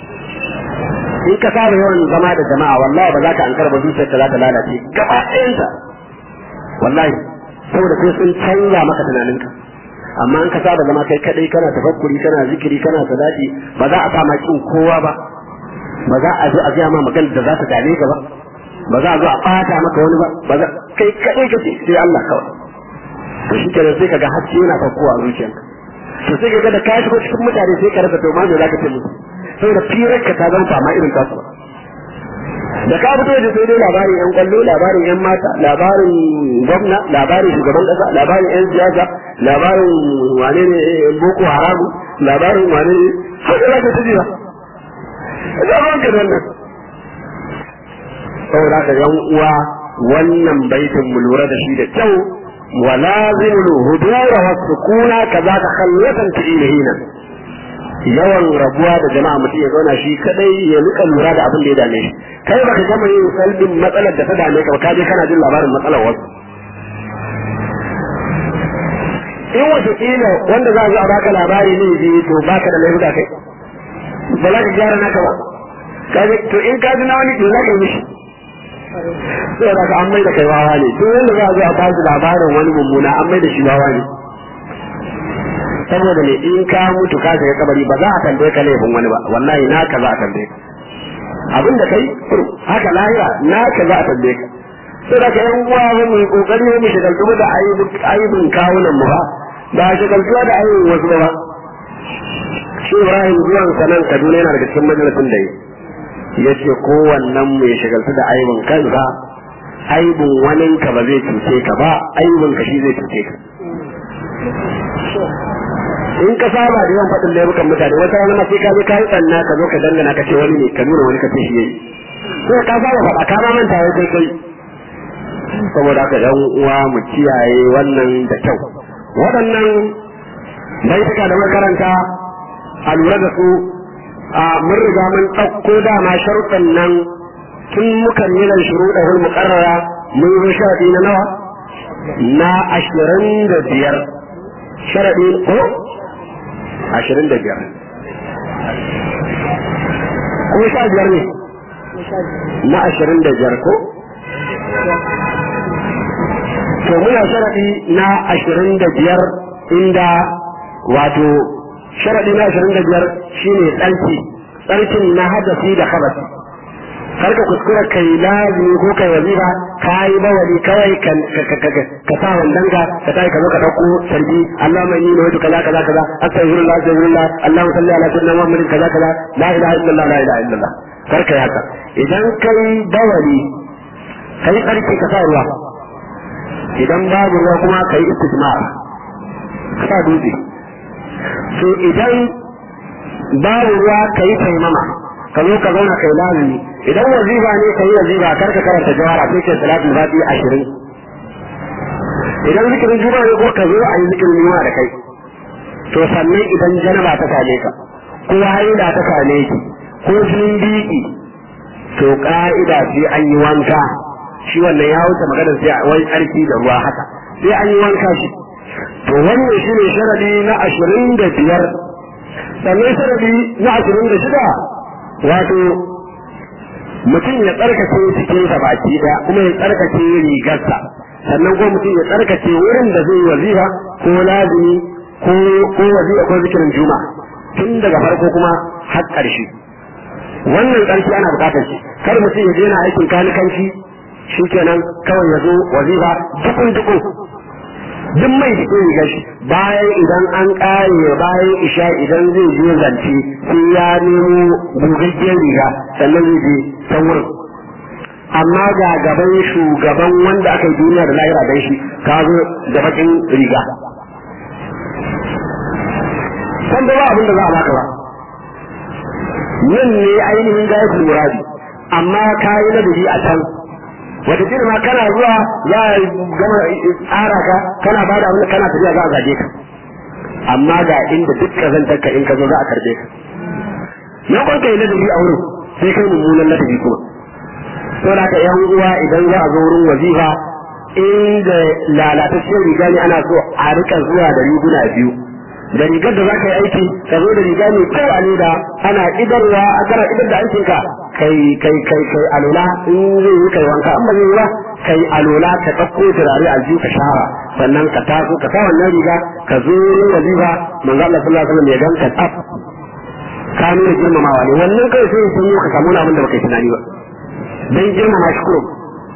in ka saba yawan zama da jama'a wallahi ba za ka ankara ba zuciyarka za ta lalace gaba ɗayanta wallahi saboda sai sun canza maka tunaninka amma in ka saba zama kai kadai kana tafakkuri kana zikiri kana salati ba za a sa kin kowa ba ba za a zo a gaya ma magana da za ta dame ka ba ba za a zo a fata maka wani ba za kai kadai kace sai Allah kawai to shi kenan sai kaga hakki yana fakkowa a zuciyarka to sai kaga da ka shigo cikin mutane sai ka rasa to ma me zaka ce musu saboda firarka ta zama fama irin tasu da ka fito da sai dai labarin yan kwallo labarin yan mata labarin gwamna labarin shugaban kasa labarin yan siyasa labarin wane ne boko haramu labarin wane ne haka za ka tafi ba zaman ka nan saboda ka yan uwa wannan baitin mu lura da shi da kyau walazimul hudura was sukuna kaza ka khallatan tilhina yawan rabuwa da jama'a mutum ya zauna shi kadai ya rika lura da abin da ya dame shi kai baka gama yin salbin matsalar da ta dame ka ba ka je kana jin labarin matsalar wasu in wata kila wanda za a zo a baka labari ne ji to baka da laifuka kai ba za ka gyara naka ba to in ka ji na wani to za ka yi mishi sai da ka an mai da kai wawa ne duk wanda za a zo a ba shi labarin wani mummuna an mai da shi wawa ne saboda ne in ka mutu ka shiga kabari ba za a tambaye ka laifin wani ba wallahi naka za a tambaye ka abin da kai haka lahira naka za a tambaye ka sai da kai uwa mu kokari mu shigaltu da aibin kawunan mu ba shigaltuwa da aibin wasu ba shi Ibrahim zuwan sanan Kaduna yana daga cikin majalisin da ya ce kowannen mu ya shigaltu da aibin kansa aibin waninka ba zai cuce ka ba aibin ka shi zai cuce ka in ka saba da yawan faɗin laifukan mutane wata rana sai ka je ka yi tsanna ka zo ka dangana ka ce wani ne ka nuna wani ka ce shi yayi sai ka saba faɗa ka ma manta wai kai kai saboda haka yan uwa mu kiyaye wannan da kyau waɗannan baituka da makaranta a lura da su mun riga mun ɗauko dama sharuɗan nan tun mukan yi nan shuruɗahul muqarrara mun zo sharaɗi na nawa na 25 sharaɗi ko 25 ko 15 ne na 25 ko to muna sharadi na 25 inda wato sharadi na 25 shine tsarkin na hadasi da khabasi karka kuskura kai lazimi ko kai wazifa kai bawali kawai ka sa wannan ka tayi ka zo ka dauko sarki Allahumma inni nawaitu kaza kaza kaza astaghfirullah astaghfirullah Allahumma salli ala sayyidina Muhammadin kaza kaza la ilaha illallah la ilaha illallah karka haka idan kai bawali kai sarki ka sa ruwa idan babu ruwa kuma kai istijmar ka sa dutse so idan babu ruwa kai taimama ka zo ka zauna kai lazimi idan wazifa ne kai wazifa karka karanta jawara sai kai salatul fati 20 idan zikirin juma'a ne ko ka zo a yi zikirin juma'a da kai to sannan idan janaba ta same ka ko haila ta same ki ko jinin biki to ka'ida sai an yi wanka shi wannan ya wuce magana sai a wani tsarki da ruwa haka sai an yi wanka shi to wannan shi ne sharadi na 25 sannan sharadi na 26 wato mutum ya tsarkake cikinsa baki daya kuma ya tsarkake rigarsa sannan ko mutum ya tsarkake wurin da zai wazifa ko lazimi ko wazifa ko zikirin juma tun daga farko kuma har ƙarshe wannan ƙarshe ana buƙatar shi kar mutum ya je na aikin kanikanci shikenan kawai ya zo wazifa dukun duk mai jikin rigar shi bayan idan an ƙare bayan isha idan zai je zance sai ya nemo gugaggen riga sannan zai je can wurin amma ga gaban shugaban wanda aka yi duniya da lahira dan shi ka zo da bakin riga san da ba abin da za a baka ba yin ne ainihin gayatul muradi amma ka yi ladabi a can wata ma kana zuwa za a gama tsara ka kana ba da abin kana tafiya za a zage ka amma ga inda duk kazantar ka in ka zo za a karbe ka ya kwanka yi ladabi a wurin sai kai mummunan ladabi kuma to da ka yan uwa idan za a zo wurin wazifa inda lalatacciyar riga ne ana so a rika zuwa da riguna biyu da rigar da za ka yi aiki ka zo da riga mai kyau a leda ana idarwa a kana idar da aikinka kai alola in zai yi kai wanka amma zai yi ba kai alola ka ɗauko turare aljihu ka shara sannan ka taso ka sa wannan riga ka zo yin wazifa manzo Allah sallallahu alaihi wasallam ya ganka tsaf ka nuna girmamawa ne wannan kai sai sun yi ka samu wani abin da baka tunani ba dan girmama shi kurum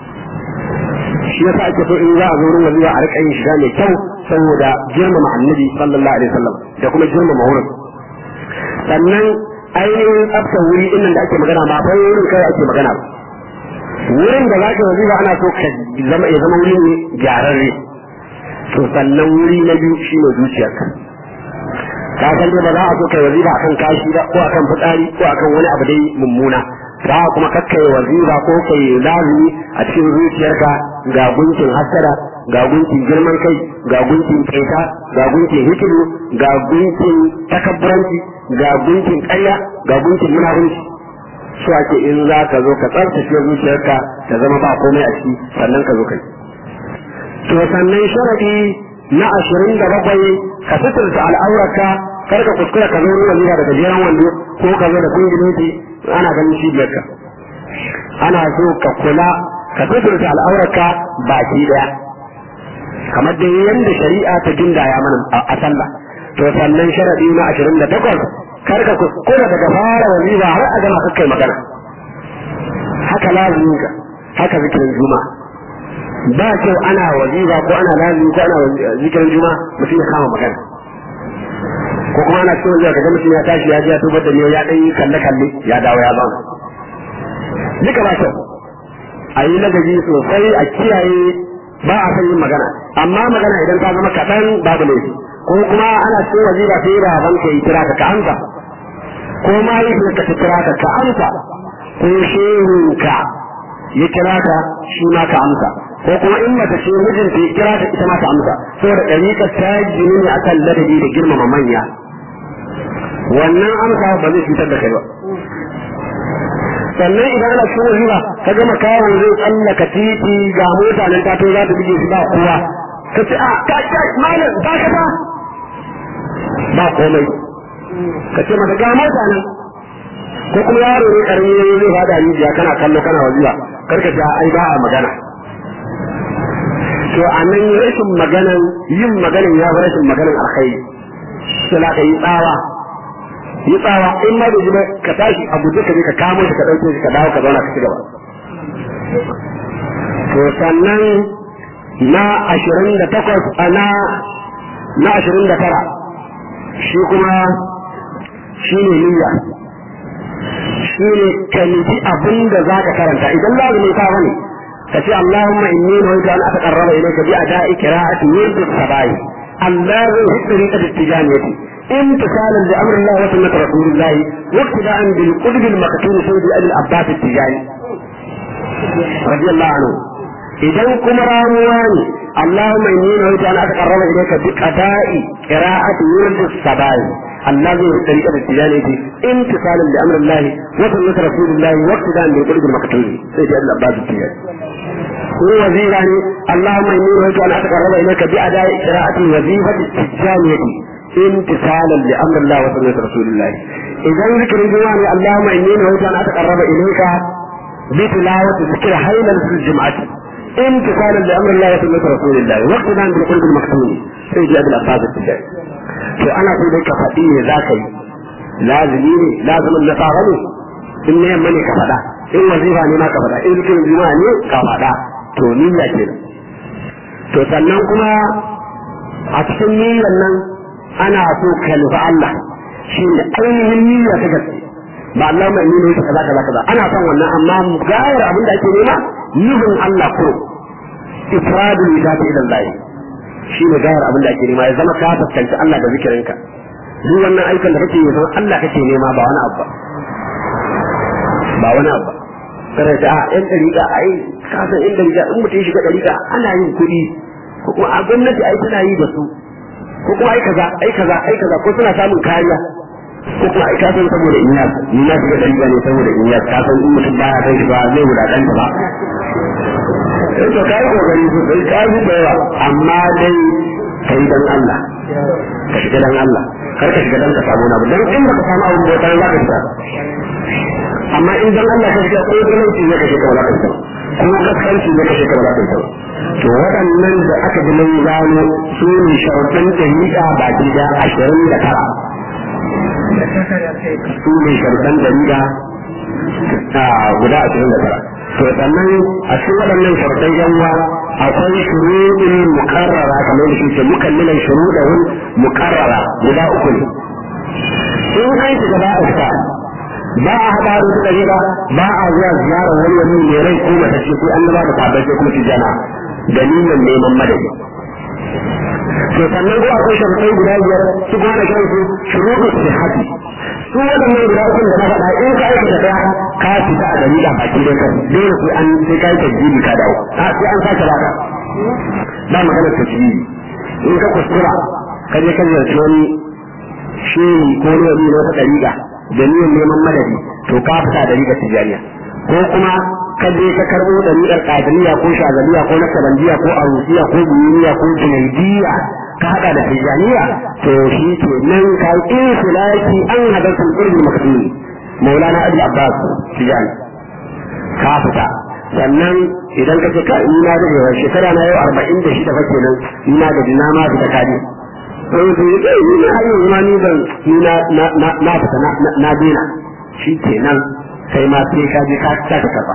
shi yasa ake so in za a zo wurin wazifa a rika yin shiga mai kyau saboda girmama annabi sallallahu alaihi wasallam da kuma girmama wurin sannan ainihin tsaftar wuri innan da ake magana ma fa wurin kai ake magana wurin da zaka wazifa ana so ka zama ya zama wuri ne gyararre to sannan wuri na biyu shine zuciyarka ka san dai ba za a so kai wazifa akan kashi ba ko akan fitsari ko akan wani abu dai mummuna za kuma kakkai wazifa ko kai lazimi a cikin zuciyarka ga gunkin hasara ga gunkin girman kai ga gunkin kaita ga gunkin hikimu ga gunkin takabburanci ga gunkin ƙarya ga gunkin munafunci su ake in za ka zo ka tsarkace zuciyarka ta zama ba komai a ciki sannan ka zo kai to sannan sharadi na 27 ka suturta al'aurarka kar ka kuskura ka zo ruwa zuwa da gajeren wando ko ka zo da kungiloti ana ganin cibiyarka ana so ka kula ka suturta al'aurarka baki daya kamar da yanda shari'a ta gindaya mana a sallah to sannan sharadi na 28 kar ka kuskura daga fara wazifa har a gama kai magana haka lazimin ka haka zikirin juma'a ba kyau ana wazifa ko ana lazimi ko ana zikirin juma'a mutum ya kama magana ko kuma ana cikin wazifa kaga mutum ya tashi ya ji ya tubar da ne ya dan yi kalle ya dawo ya zauna duka ba kyau a yi ladabi sosai a kiyaye ba a san yin magana amma magana idan ta zama kaɗan babu laifi ko kuma ana cikin wazifa sai baban ka yi kira ka amsa ko ma yi ka kira ka amsa ko shehunka ya kira ka shi ma ka amsa ko kuma in mace ce mijinta ya kira ta ita ma ta amsa saboda ɗariƙa ta gini ne akan ladabi da girmama manya wannan amsa ba zai cutar da kai ba sannan idan ana cikin wazifa ka gama kawo zai tsallaka titi ga mota nan ta to za ta bige shi ba kowa ka ce a ka malam ba ka ba komai ka ce mata ga mota nan ko kuma yaro ne karami ne zai fada rijiya kana kallo kana wazifa karka ce ai ba a magana to a nan rashin maganan yin maganan ya fi rashin maganan alkhairi sai la ka yi tsawa in ma da jiba ka tashi a guje ka je ka kamo shi ka ɗauke shi ka dawo ka zauna ka ci gaba to sannan na 28 na 29 shi kuma shi ne niyya shi ne ka nufi abin da za ka karanta idan lazumin ka bane ka ce Allahumma inni nawaitu an ataqarraba ilayka bi ada'i qira'ati yurdu sabai Allah zai hidri ka tijaniyati imtisalan li amri Allah wa sunnati rasulillah waqtida'an bil qudb al maktum sayyid al abbas al tijani radiyallahu anhu idan kuma ramuwa ne Allahumma inni nawaitu an ataqarraba ilayka bi qada'i qira'ati yurdu sabai الله ذو الطريقة التجارية امتثالا لأمر الله وسنة رسول الله واقتداء بالقلب المقتول سيدي أبو العباس التجاري هو وزيراني اللهم إني نهيت أن أتقرب إليك بأداء قراءة الوظيفة التجارية امتثالا لأمر الله وسنة رسول الله إذا ذكر الجواني اللهم إني نهيت أن أتقرب إليك بتلاوة ذكر حيلا في الجمعة امتثالا لأمر الله وسنة رسول الله واقتداء بالقلب المقتول سيدي أبو العباس التجاري to ana so dai ka faɗi ne za ka yi lazimi ne lazimin na fara ne in ne yamma ne ka faɗa in wazifa ne ma ka faɗa in zikirin juma'a ne ka faɗa to niyya ke nan to sannan kuma a cikin niyyar nan ana so ka nufi Allah shi ne ainihin niyya ta gaske ba Allah mai nuna ta kaza kaza kaza ana son wannan amma gayar abin da ake nema nufin Allah ko ifradul ibadati ila Allah shi ne gayar abin da ake nema ya zama ka fuskanci Allah da zikirinka duk wannan aikin da kake yi zama Allah kake nema ba wani abu ba wani abu kada ta yan dariƙa ai ka san in dariƙa in mutum shiga dariƙa ana yin kuɗi ko kuma a gwamnati ai tana yi da su ko kuma ai kaza ko suna samun kariya ko kuma ai ka san saboda inyas ni na shiga dariƙa ne saboda inyas ka san in mutum baya kai shi ba zai wulaƙanta ba to kai kokari sosai ka yi da yawa amma dai kai dan Allah ka shiga dan Allah kar ka shiga dan ka samu abu dan in baka samu abu da za ka shiga amma in dan Allah ka shiga ko talauci ne ka shiga ba za ka shiga kuma kaskanci ne ka shiga ba za ka shiga to waɗannan da aka bi nan gano su ne sharuɗan ɗariƙa baki da 29 su ne sharuɗan ɗariƙa guda 29 to sannan a cikin waɗannan sharuɗan yanwa akwai shuruɗin mukarrara kamar da shi ce mukallilan shuruɗin mukarrara guda 3 ne in an shiga ba a fita ba a haɗa da su ɗari ba a zuwa ziyarar wani wani mai rai ko mata ce ko an ba da sabai ko kuma tijana dalilin neman madadi to sannan ko akwai sharuɗai guda 5 su kuma da kansu shuruɗin sihhati su waɗannan guda 3 da na faɗa in ka aikata ɗaya ka fita a dalila baki da kai dole sai ka yi tajjibi ka dawo sai an sake baka ba maganar tajjibi in ka kuskura ka je ka ziyarci wani shehi ko ne wani na wata ɗariƙa da niyyar neman madadi to ka fita a ɗariƙar tijariya ko kuma ka je ka karɓo ɗariƙar ƙadiriya ko shazaliya ko nakabandiya ko arusiya ko buyuniya ko junaidiya ka haɗa da tijaniya to shi ke nan ka yi infilaki an haɗa sun ƙirgin makasuni maulana abu abbas tijani ka fita sannan idan ka ce ka ina da yawa shekara na yau 46 fa kenan ina da dina ma fita kadi to ni na hayo ma ni ban ni na fita na dina shi kenan kai ma sai ka je ka ta kafa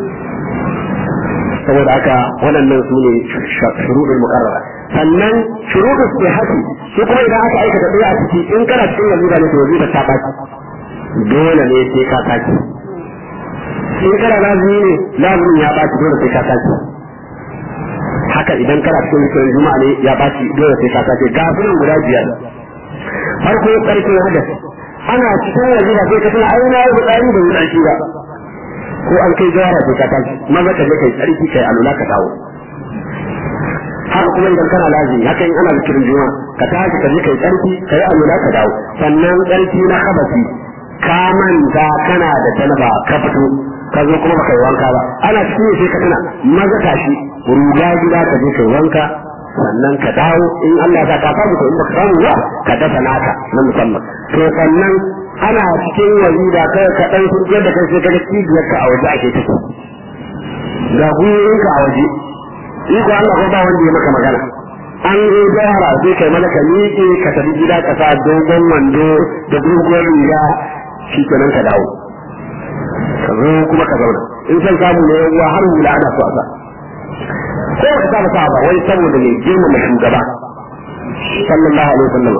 saboda haka waɗannan su ne shuruɗul muqarrara sannan shuruɗul sihhati su kuma idan aka aikata ɗaya a ciki in kana cikin wazifa ne to wazifa ta baki dole ne sai ka sake in kana lazimi ne lazimin ya baki dole sai ka sake haka idan kana cikin zikirin juma'a ne ya baki dole sai ka sake gafinan guda 5 farko tsarkin hadas ana cikin wazifa sai ka tuna ai na yi buƙari da wuɗa shi ba ko an kai jawara sai ka tashi maza ka je kai tsarki kai alula ka dawo haka kuma idan kana lazimi haka in ana zikirin juma'a ka tashi ka je kai tsarki kai alula ka dawo sannan tsarki na habasi ka manta kana da talaba ka fito ka zo kuma baka yi wanka ba ana cikin sai ka tuna maza tashi ruga gida ka je kai wanka sannan ka dawo in Allah ya ka samu ko in baka samu ba ka dafa naka na musamman to sannan ana cikin wazifa kai ka dan kurje da kai sai ka ga cibiyar ka a waje ake take ga guyoyin ka a waje iko Allah ko ba wanda ya maka magana an yi jahara sai kai malaka miƙe ka tafi gida ka sa dogon wando da dogon riga shi kenan ka dawo ka zo kuma ka zauna in san samu ne yawa har hula ana so a sa ko ka sa masa ba wai saboda ne girmama shugaba sallallahu alaihi wasallam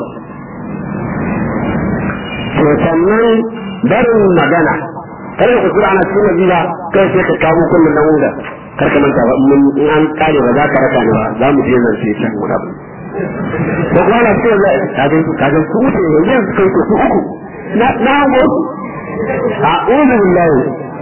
to sannan barin magana kada ku kula ana cikin wajiba kai sai ka kawo kullun nan wanda kar ka manta ba in an kare ba za ka raka ni ba za mu je nan sai can guda ba ko kuma ana cikin wajiba ka ga su wuce yanzu kai ko su uku na go a'udhu billahi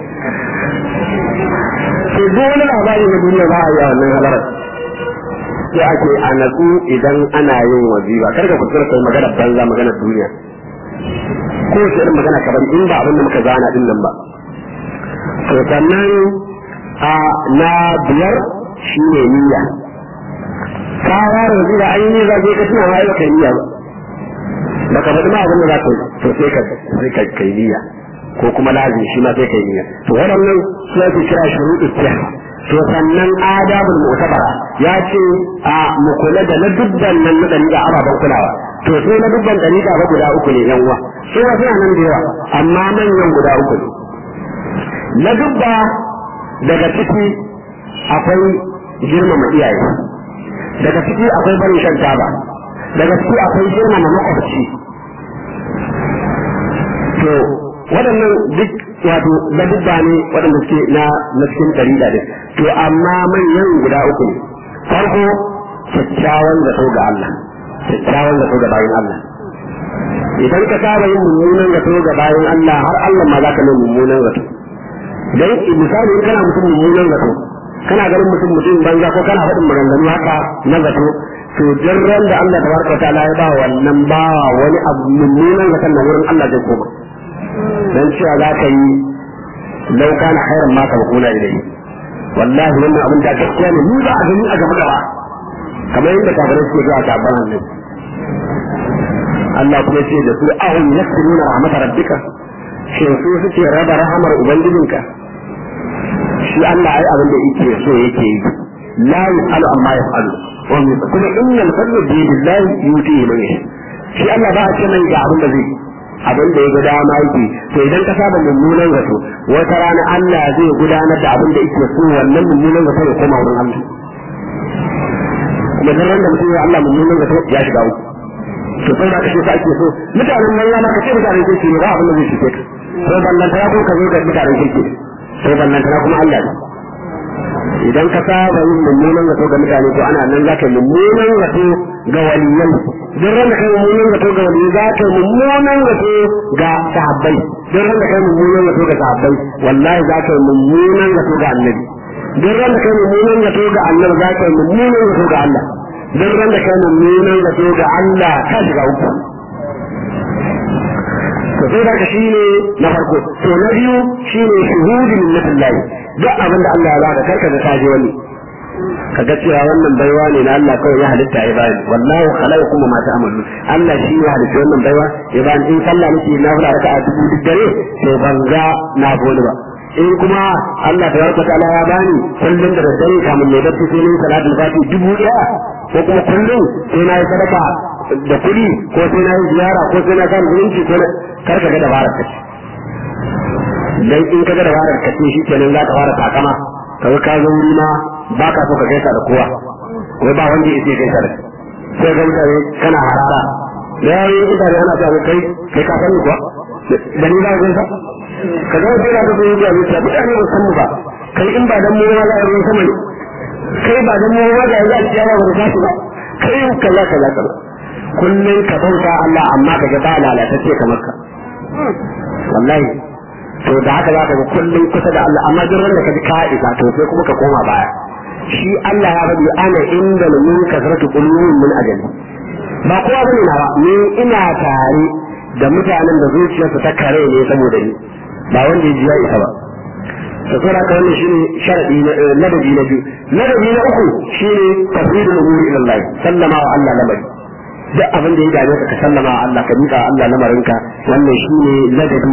to dole labari na duniya ba a yi wannan halarar sai ake a natsu idan ana yin wajiba kar ka kuskura kai magana banza magana duniya ko wace irin magana ka bari in ba abin da muka zana din nan ba to sannan a na biyar shi ne niyya ka fara wajiba an yi zage ka tuna ma kai niyya ba baka faɗi ma abin da za ka yi to sai ka kai niyya ko kuma lazim shi ma sai kai niyya to waɗannan su ake kira shuruɗu sihha to sannan adabul mu'tabara ya ce a mu kula da ladubban nan na dalila ababen kulawa to sai ladubban dalila ba guda uku ne yan uwa sai wasu nan da yawa amma manyan guda uku ne ladubba daga ciki akwai girmama iyaye daga ciki akwai barin shan taba daga ciki akwai girmama makwabci to waɗannan duk wato ladubba ne waɗanda suke na cikin dalila ne to amma manyan guda uku ne farko kyakkyawan zato ga Allah kyakkyawan zato ga bayan Allah idan ka saba yin mummunan zato ga bayan Allah har Allah ma za ka yi mummunan zato dan misali in kana mutum mummunan zato kana ganin mutum banza ko kana faɗin maganganu haka na zato to jarran da Allah tabaraka ta'ala ya ba wannan ba wani abu mummunan zaton na wurin Allah zai koma dan cewa za ka yi lau kana khairan ma sabquna ilayhi wallahi wannan abin da gaskiya ne ni ba a gani a gaba gaba kamar yadda kafirai suke zuwa sabon annabi Allah kuma ce da su ahum yaksiruna rahmat rabbika shin su suke raba rahamar ubangijinka shi Allah ai abin da yake so yake yi la yusalu amma yafalu kuma innal fadla bi yadillahi yutihi man yasha shi Allah ba a ce mai ga abin da zai abin da ya ga dama yake to idan ka saba mummunan zato wata rana Allah zai gudanar da abin da yake so wannan mummunan zato ya koma wurin Allah kuma dan ran da mutum ya Allah mummunan zato ya shiga uku to sai da kace sa ake so mutanen nan yana kace mutanen kirki ne ba abin da zai shige ka to ballan ta ko ka zo ga mutanen kirki to ballan ta kuma Allah ne idan ka saba yin mummunan zato ga mutane to ana nan zaka yi mummunan zato ga waliyan don ran da kai mummunan zato ga waliyan zaka yi mummunan zato ga sahabbai don ran da kai mummunan zato ga sahabbai wallahi zaka yi mummunan zato ga annabi don ran da kai mummunan zato ga annabi zaka yi mummunan zato ga Allah don ran da kai mummunan zato ga Allah ka shiga uku to sai da shi ne na farko to na biyu shine shuhudi lillahi duk abin da Allah ya baka karka da kaje wani ka ga cewa wannan baiwa ne na Allah kawai ya halitta ya bani wallahi khalaqakum ma ta'malun Allah shi ya halitta wannan baiwa ya bani in sallah nake na fara raka'a dubu duk dare to ban ga na gode ba in kuma Allah tabaraka ta'ala ya bani kullum da dare kamun ne da sai ne salatul fati dubu daya ko kuma kullum sai na yi sadaka da kuɗi ko sai na yi ziyara ko sai na kan zumunci ko karka ga dabarar ka dan in ka ga dabarar ka ce shi kenan za ka fara takama kaga ka zo wuri ma ba ka so ka gaisa da kowa wai ba wanda yake gaisa da sai ga mutane kana harara da yayi mutane ana ta kai ka sani kuwa da ni za ka gaisa ka ga wanda da zai yi da mutane ba san mu ba kai in ba dan mu ba za a yi sama ne kai ba dan mu ba za a yi yawa ba ka ba kai kaza kaza kullum ka bauta Allah amma ka ga ba lalatacce kamar ka wallahi to da haka za ka ga kullum kusa da Allah amma duk da ka ji ka isa to sai kuma ka koma baya shi Allah ya bari ana inda min kasratu qulubin min ajali ba kowa bane nawa ni ina tare da mutanen da zuciyarsu ta kare ne saboda ni ba wanda ya ji ya isa ba to sai ka wannan shine sharadi ladabi na biyu ladabi na uku shine tafridul umuri ila Allah sallama wa Allah lamari duk abin da ya dame ka sallama wa Allah ka miƙa Allah lamarinka wannan shine ladabi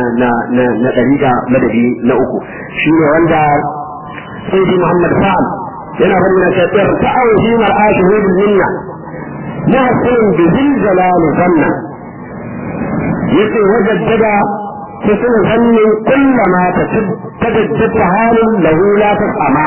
na dariƙa ladabi na uku shine wanda sai Muhammad Sa'ad yana bayyana cewa ta'awu fi mar'ati hudul minna muhsin bi zil jalal zanna yace wajaddada husn zanni kullama tatajaddad halun lahu la tasama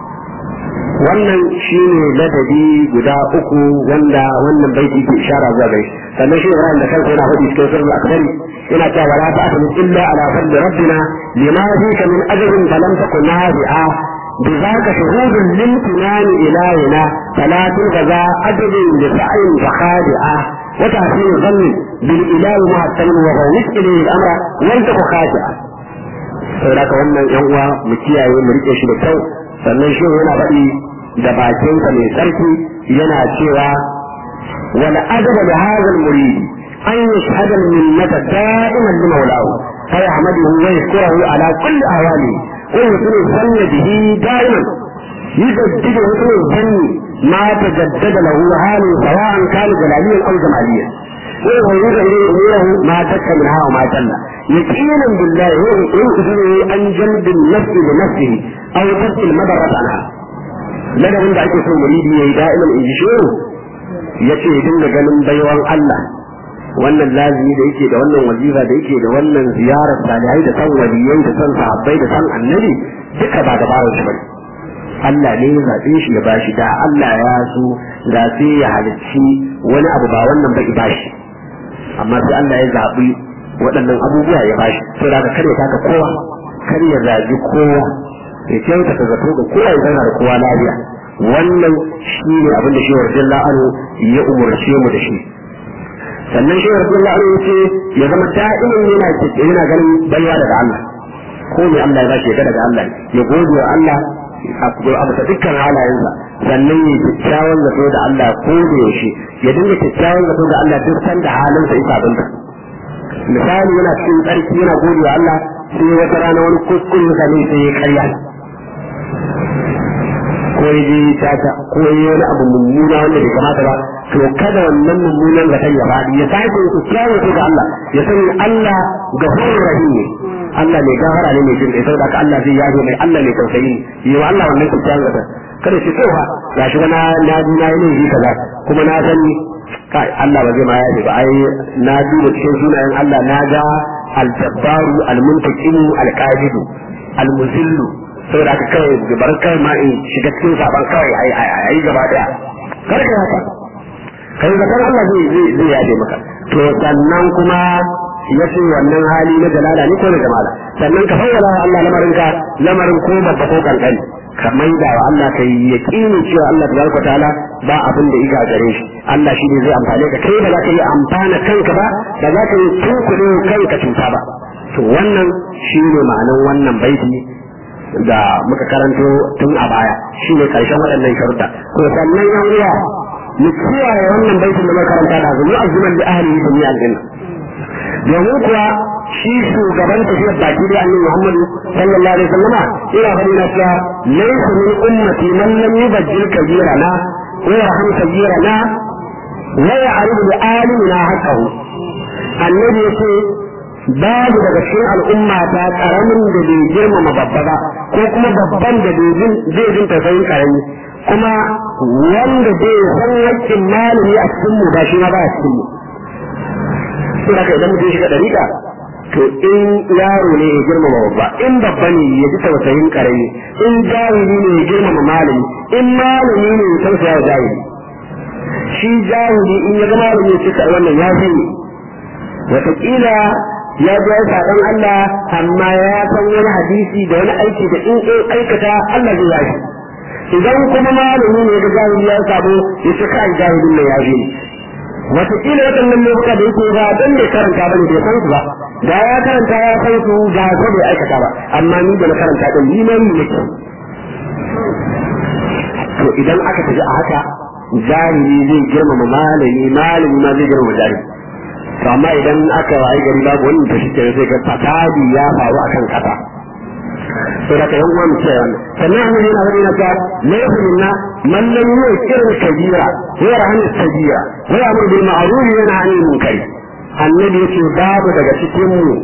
wannan shine ladabi guda uku wanda wannan baiti ke ishara zuwa gare sannan shi Ibrahim da kansa yana faɗi cikin sirrul akbari yana cewa wala ta'lamu illa ala fadli rabbina lima fika min ajrin falam takun nafi'a بذاك شهود للامتنان إلهنا فلا تلغى أجر لسعي فخادعة وتحسين ظن بالإله معتم وهو إليه الأمر وانتق خادعة فلاك وانا ينوى مكيا يمريك يشي بكو sannan shi yana faɗi da bakinsa mai tsarki yana cewa wal adaba da hadha al-murid an yashhada al-minnata da'iman li mawlahu fa yahmaduhu wa yashkuruhu ala kulli ahwalihi wa yusri zanna bihi da'iman yujaddidu husn zanni ma tajaddada lahu halu sawa'an kana jalaliyan aw jamaliyan wa yughayyiru ilayhi umurahu ma takka minha wa ma talla yaqinan billahi wa yughayyiru an jalbi an-nafs li nafsihi aw tasl al-madarrat anha ladabin da ake so muridi yayi da'iman in ji shehu yace ya dinga ganin baiwan Allah wannan lazimi da yake da wannan wazifa da yake da wannan ziyarar salihai da san waliyai da san sahabbai da san annabi duka ba dabarar shi bane Allah ne ya zabe shi ya bashi da Allah ya so da sai ya halicci wani abu ba wannan ba bashi amma sai Allah ya zabi waɗannan abubuwa ya bashi sai da kare ka kowa kar ya zabi kowa ya kyauta ta zato ga kowa ya zauna da kowa lafiya wannan shi ne abin da shewar jalla anu ya umarce mu da shi sannan shewar jalla anu ya ce ya zama da'imin yana ganin baiwa daga Allah ko mai Allah ya bashi ya daga Allah ya gode wa Allah a bisa dukkan halayensa sannan ya kyakkyawan zato da Allah ko da yaushe ya dinga kyakkyawan zato da Allah duk sanda halinsa isa abinda misali yana cikin tsarki yana gode wa Allah sai wata rana wani kuskure mutane sai ya karya ko ya je tata ko ya yi wani abu mummuna wanda bai kamata ba to kada wannan mummunan zaton ya faɗi ya sake su kyawu ko ga Allah ya sani Allah gafurur rahim ne Allah mai gafara ne mai jin kai saboda ka Allah zai yazo mai Allah mai tausayi ne yi wa Allah wannan kyakkyawan zaton kada shi tsoha ya shi na yi ne kaza kuma na sani kai Allah ba zai ma yaje ba ai na duba cikin sunayen Allah na ga al-jabbaru al-muntaqimu al-qabidu al-muzillu saboda ka kawai gabar kai ma in shiga cikin saban kawai ai gaba daya kar ka haka kai zakar Allah zai yaje maka to sannan kuma yace wannan hali na jalala ne ko na jamala sannan ka fawwala wa Allah lamarin ko babba ko kankani ka maida wa Allah kai yaqini cewa Allah tabaraka taala ba abin da iga gare shi Allah shi ne zai amfane ka kai ba za ka yi amfana kanka ba ba za ka yi tunkule kanka cuta ba to wannan shi ne ma'anar wannan baiti da muka karanto tun a baya shi ne karshen waɗannan sharuɗa to sannan yan uwa mu kiyaye wannan baitin da muka karanta da zuwa azuman da ahli yi aljanna domin kuwa shi shugaban tafiyar baki da annabi Muhammad sallallahu alaihi wasallam ina faɗi na cewa laysa min ummati man lam yubajjil kabirana wa yarham kabirana wa ya'rifu bi alimina haqqahu annabi yace babu daga cikin al'umma ta karamin da bai girmama babba ba ko kuma babban da zai jin tausayin karami kuma wanda bai san hakkin malami a cikin mu ba shi ma ba a cikin mu sai haka idan mutum shiga dariƙa to in yaro ne ya girmama babba in babba ne ya ji tausayin karami in jahili ne ya girmama malami in malami ne ya tausaya wa jahili shi jahili in ya ga malami ya ce wannan ya fi ne wataƙila ya ji ya saɓon Allah amma ya san wani hadisi da wani aiki da in aikata Allah zai yashi idan kuma malami ne ga jahili ya sabo ya ce kai jahilin ne ya fi wataƙila waɗannan lokuta da yake ba don bai karanta ba ne bai san su ba da ya karanta ya san su da ko bai aikata ba amma ni da na karanta ɗin ni mai nake to idan aka tafi a haka jahili zai girmama malami ma zai girmama jahili to amma idan aka wayi gari babu wani da shi sai ga fasadi ya faru akan kasa to da kai uwa mu ce wannan sannan an yi na na ta laysa minna man lam yukir kabira wa yarham sabira wa ya'mur bil ma'ruf wa yanha 'anil munkar annabi yace babu daga cikin mu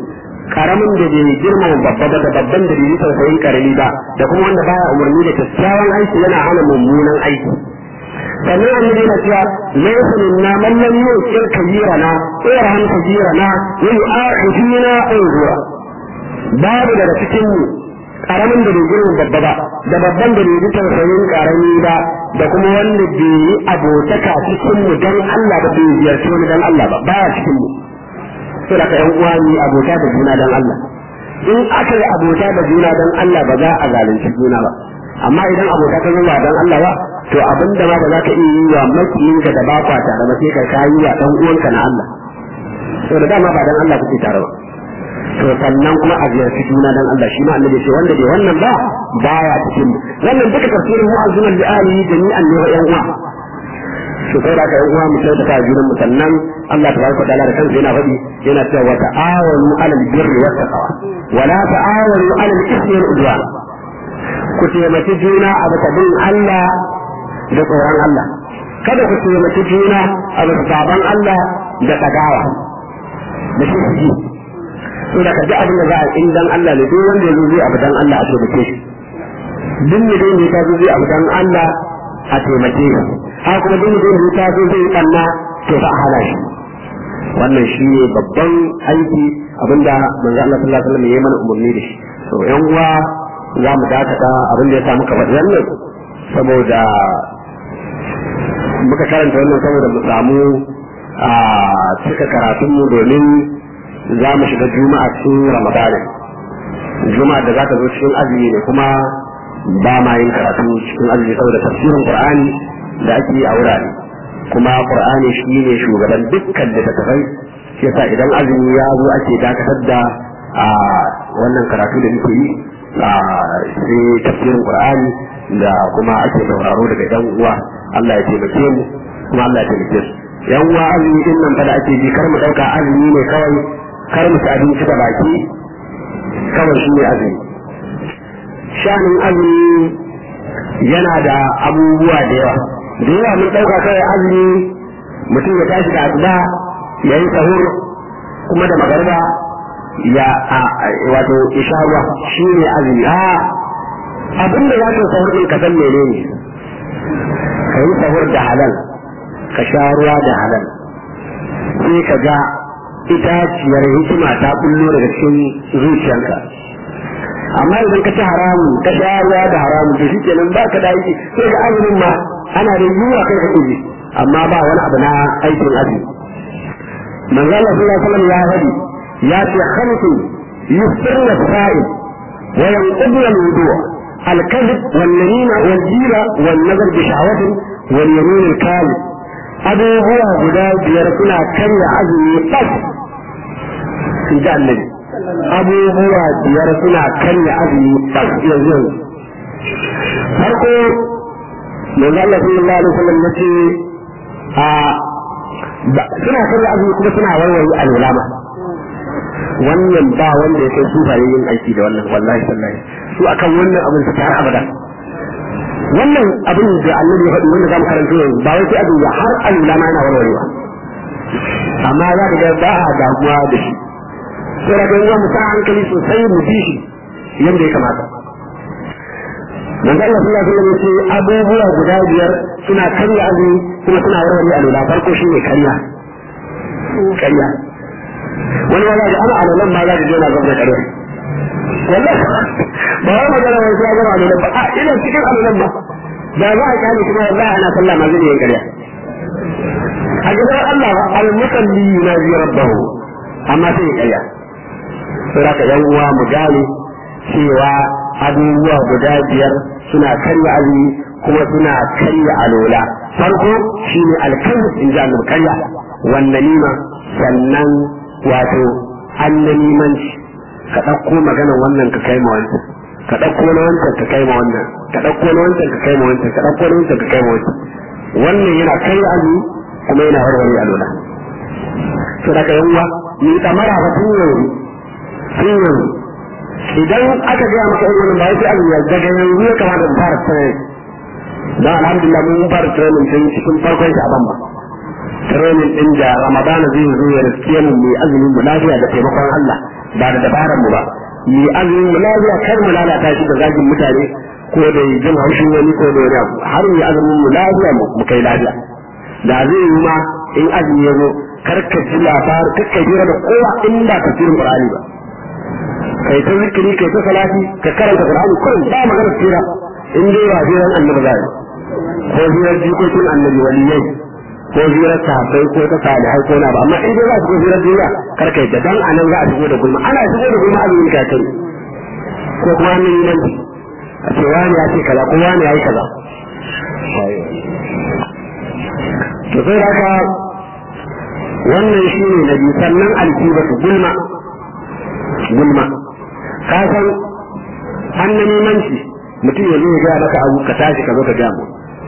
karamin da bai girmama babba ba da babban da bai yi tausayin karami ba da kuma wanda baya umarni da kyakkyawan aiki yana hana mummunan aiki sannan annabi yana cewa laysa minna man lam yuqir kabirana wa yarham kabirana wa yu'akhiduna awzura babu daga cikin mu karamin da bai girma babba ba da babban da bai yi tausayin karami ba da kuma wanda bai yi abotaka cikin mu dan Allah ba bai ziyarci wani dan Allah ba baya cikin mu sai da ƴan uwa ni abota da juna dan Allah in aka yi abota da juna dan Allah ba za a zalunci juna ba amma idan abota ta zama dan Allah ba to abinda ma ba za ka iya yi wa makiyinka da ba kwa tare ba sai ka kayi wa dan uwanka na Allah to da dama ba dan Allah kuke tare ba to sannan kuma a ziyarci juna dan Allah shi ma annabi ce wanda bai wannan ba baya cikin mu wannan duka tafsirin mu'azziman li alihi jami'an ne wa ƴan uwa to sai da ƴan uwa mu kyautata junan mu sannan Allah tabaraka wa ta'ala da kansa yana faɗi yana cewa wa ta'awanu 'alal birri wat taqwa wa la ta'awanu 'alal ithmi wal 'udwan ku taimaki juna a bisa bin Allah da tsoron Allah kada ku taimaki juna a bisa saban Allah da tagawa da shi to da kaji abin da za a in dan Allah ne duk wanda ya zo zai abu dan Allah a taimake shi duk ne da ta zo zai abu dan Allah a taimake shi haka kuma duk ne ta zo zai kanna to ba a hana shi wannan shi ne babban aiki abinda manzo Allah sallallahu alaihi wasallam ya yi mana umarni da shi to yan uwa za mu dakata abin da ya sa muka faɗi wannan saboda muka karanta wannan saboda mu samu a cika karatunmu domin za mu shiga juma'a cikin ramadana juma'a da za ta zo cikin azumi ne kuma ba ma yin karatu cikin azumi saboda tafsirin qur'ani da ake yi a wurare kuma qur'ani shi ne shugaban dukkan littattafai shi yasa idan azumi ya zo ake dakatar da wannan karatu da muke yi sai tafsirin qur'ani da kuma ake sauraro daga yan uwa Allah ya taimake mu kuma Allah ya taimake su yan uwa azumi din nan fa da ake ji kar mu dauka azumi ne kawai kar mu ci abinci da baki kawai shi ne azumi shanin azumi yana da abubuwa da yawa mun dauka kawai azumi mutum ya tashi da asuba ya yi sahur kuma da magariba ya wato isha ruwa shi ne azumi abin da za ka sahur ɗin ka san mene ne ka yi sahur da halal ka sha ruwa da halal sai ka ga itaciyar hikima ta kullo daga cikin zuciyarka amma idan ka ci haramun ka sha ruwa da haramun to shikenan ba ka da aiki sai ga azumin ma ana da yiwuwa kai ka kuji amma ba wani abu na aikin azumi manzo Allah sallallahu alaihi wasallam ya hadi ya ce khamsu yusirna as-sa'id wa yanquduna al-wudu' al-kadhib wal-namima wal-jira wal-nazar bi shahwatin wal-yamin al-kadhib abubuwa guda biyar suna karya azumi tas in ji annabi abubuwa biyar suna karya azumi tas yanzu farko manzo Allah sallallahu alaihi wasallam yace suna karya azumi kuma suna warware alulama wannan ba wanda ya kai su bare yin aiki da wannan wallahi sallahi su akan wannan abin su har abada wannan abin da annabi ya faɗi wanda zamu karanta yanzu ba wai sai abin ya har alulama yana warwarewa amma za ka ga ba a damuwa da shi sai da ganin mu sa hankali sosai mu bi shi yadda ya kamata manzo Allah sallallahu alaihi wasallam yace abubuwa guda biyar suna karya azumi kuma suna warware alula farko shine karya wani wala da ana alulan ma za ka je na gaba karya wallahi ba wai magana wai sai ga alulan ba ina cikin alulan ba da za a kani kuma wallahi ana sallah ma zai yin karya a gidan Allah al-musalli yunaji rabbahu amma sai karya sai ka yan uwa mu gane cewa abubuwa guda biyar suna karya azumi kuma suna karya alola farko shine alkalmi in ji annabi karya wannan nima sannan wato annanimanci ka ɗauko maganar wannan ka kai ma wancan ka ɗauko na wancan ka kai ma wannan ka ɗauko na wancan ka kai ma wancan ka ɗauko na wancan ka kai ma wancan wannan yana karya azumi kuma yana warware alola to daga yanwa ni tsamara ba tun yanzu idan aka gaya maka irin wannan ba sai azumi daga yanzu ya kamata mu fara training dan alhamdulillah mun fara training tun cikin farkon Sha'ban ba training din da Ramadana zai zo ya riske mu mai azumin mu lafiya da taimakon Allah ba da dabaran mu ba ni azumi mu lafiya kar mu lalata shi da zagin mutane ko da jin haushin wani ko da wani abu har mu azumin mu lafiya mu kai lafiya da zai yi ma in azumi ya zo kar ka ji labar kakka jira da kowa in ba ka cikin Qur'ani ba kai ta zikiri kai ta salati ka karanta Qur'ani kullum ba magana tsira in dai ba jiran annabi zai ko jiran jikokin annabi waliyai ko jiran sahabbai ko ta salihai ko na ba amma in dai za su jiran duniya kar kai da dan anan za a shigo da gulma ana shigo da gulma azumin ka kai ko kuma annabi nan a ce wani ya ce kaza ko wani ya yi kaza to sai haka wannan shi ne na biyu sannan alkibatu gulma ka san annabi manci mutum ya zo ya gaya maka abu ka tashi ka zo ka gaya mu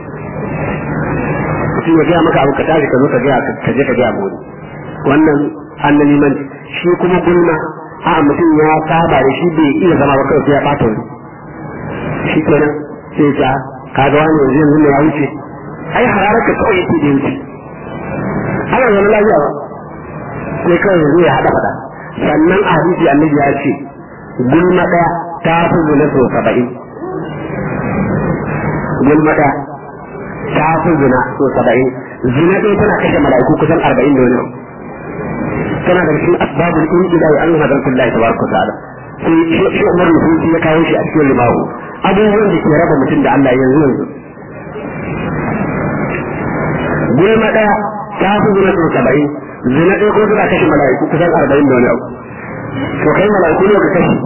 mutum ya gaya maka abu ka tashi ka zo ka gaya ka je ka gaya mu wannan annabi manci shi kuma gulma a mutum ya saba da shi bai iya zama ba kawai sai ya bata wani shi kenan sai ya kaga wani yanzu ne ya wuce ai hararar ka kawai yake da wuce ana zama lafiya ba sai kawai yanzu ya haɗa faɗa sannan a hadisi annabi ya ce gulma ɗaya ta fi zina so 70 gulma ɗaya ta fi zina so 70 zina ɗaya tana kashe mala'iku kusan 40 da wani tana da cikin asbabul inqida an hadratullahi tabaraka wa ta'ala sai shi Umar Musa ya kawo shi a cikin limahu abubuwan da ke raba mutum da Allah yanzu gulma ɗaya ta fi zina so 70 zina ɗaya ko suna kashe mala'iku kusan 40 da wani abu to kai mala'iku ne ka kashe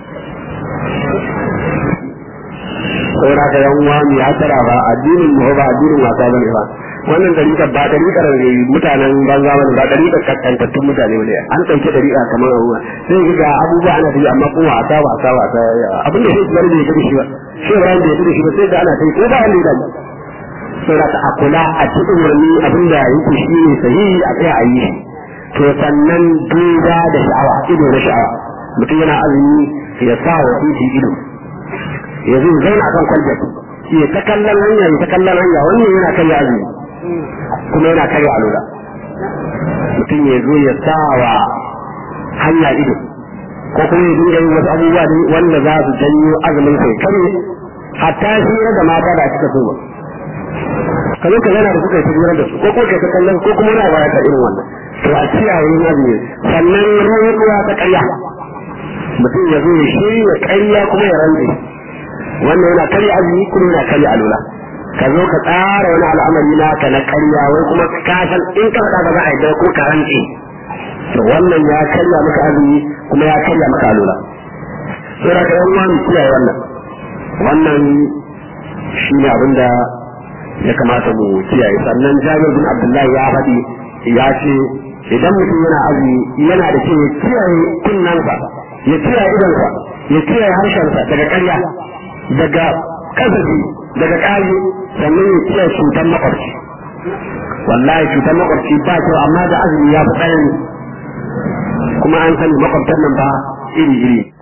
saboda ka yan uwa mu ya tara ba addinin mu ba addinin wasa bane ba wannan dariƙa ba dariƙar mutanen banza bane ba dariƙar kakkantattun mutane ne an ɗauke dariƙa kamar ruwa sai ga abubuwa ana tafi amma kuma wasa abin da shi bari bai gudu shi ba shi ba bai gudu shi ba sai da ana tafi ko ba wanda ya dace saboda a kula a cikin wani abin da yake shi ne sahihi a tsaya a yi shi to sannan duba da sha'awa ido na sha'awa mutum yana azumi ya sa wa titi ido ya zo zauna akan kwalbati ya ta kallon hanya wannan yana karya azumi kuma yana karya alura mutum ya zo ya sa wa hanya ido ko kuma ya dinga yin wasu abubuwa wanda za su janyo azumin sai kare hatta hira da mata da suka so ka zo ka yana da suka yi ta da su ko kuma ka kallon ko kuma na baya ta irin wannan to a kiyaye yin azumi sannan ruwa ta karya mutum ya zo ya shirya karya kuma ya rantse wannan yana karya azumi kuma yana karya alula ka zo ka tsara wani al'amari naka na karya wai kuma ka san in ka faɗa ba za a yi ko ka rantse to wannan ya karya maka azumi kuma ya karya maka alula sai da ka yan wani kiyaye wannan shi ne abin da ya kamata mu kiyaye sannan Jabir bin Abdullahi ya faɗi ya ce idan mutum yana azumi yana da kyau ya kiyaye kunnansa ya kiyaye idonsa ya kiyaye harshensa daga ƙarya daga kasafi daga ƙage sannan ya kiyaye cutar makwabci wallahi cutar makwabci ba kyau amma da azumi ya fi tsanani kuma an sani makwabtan nan ba iri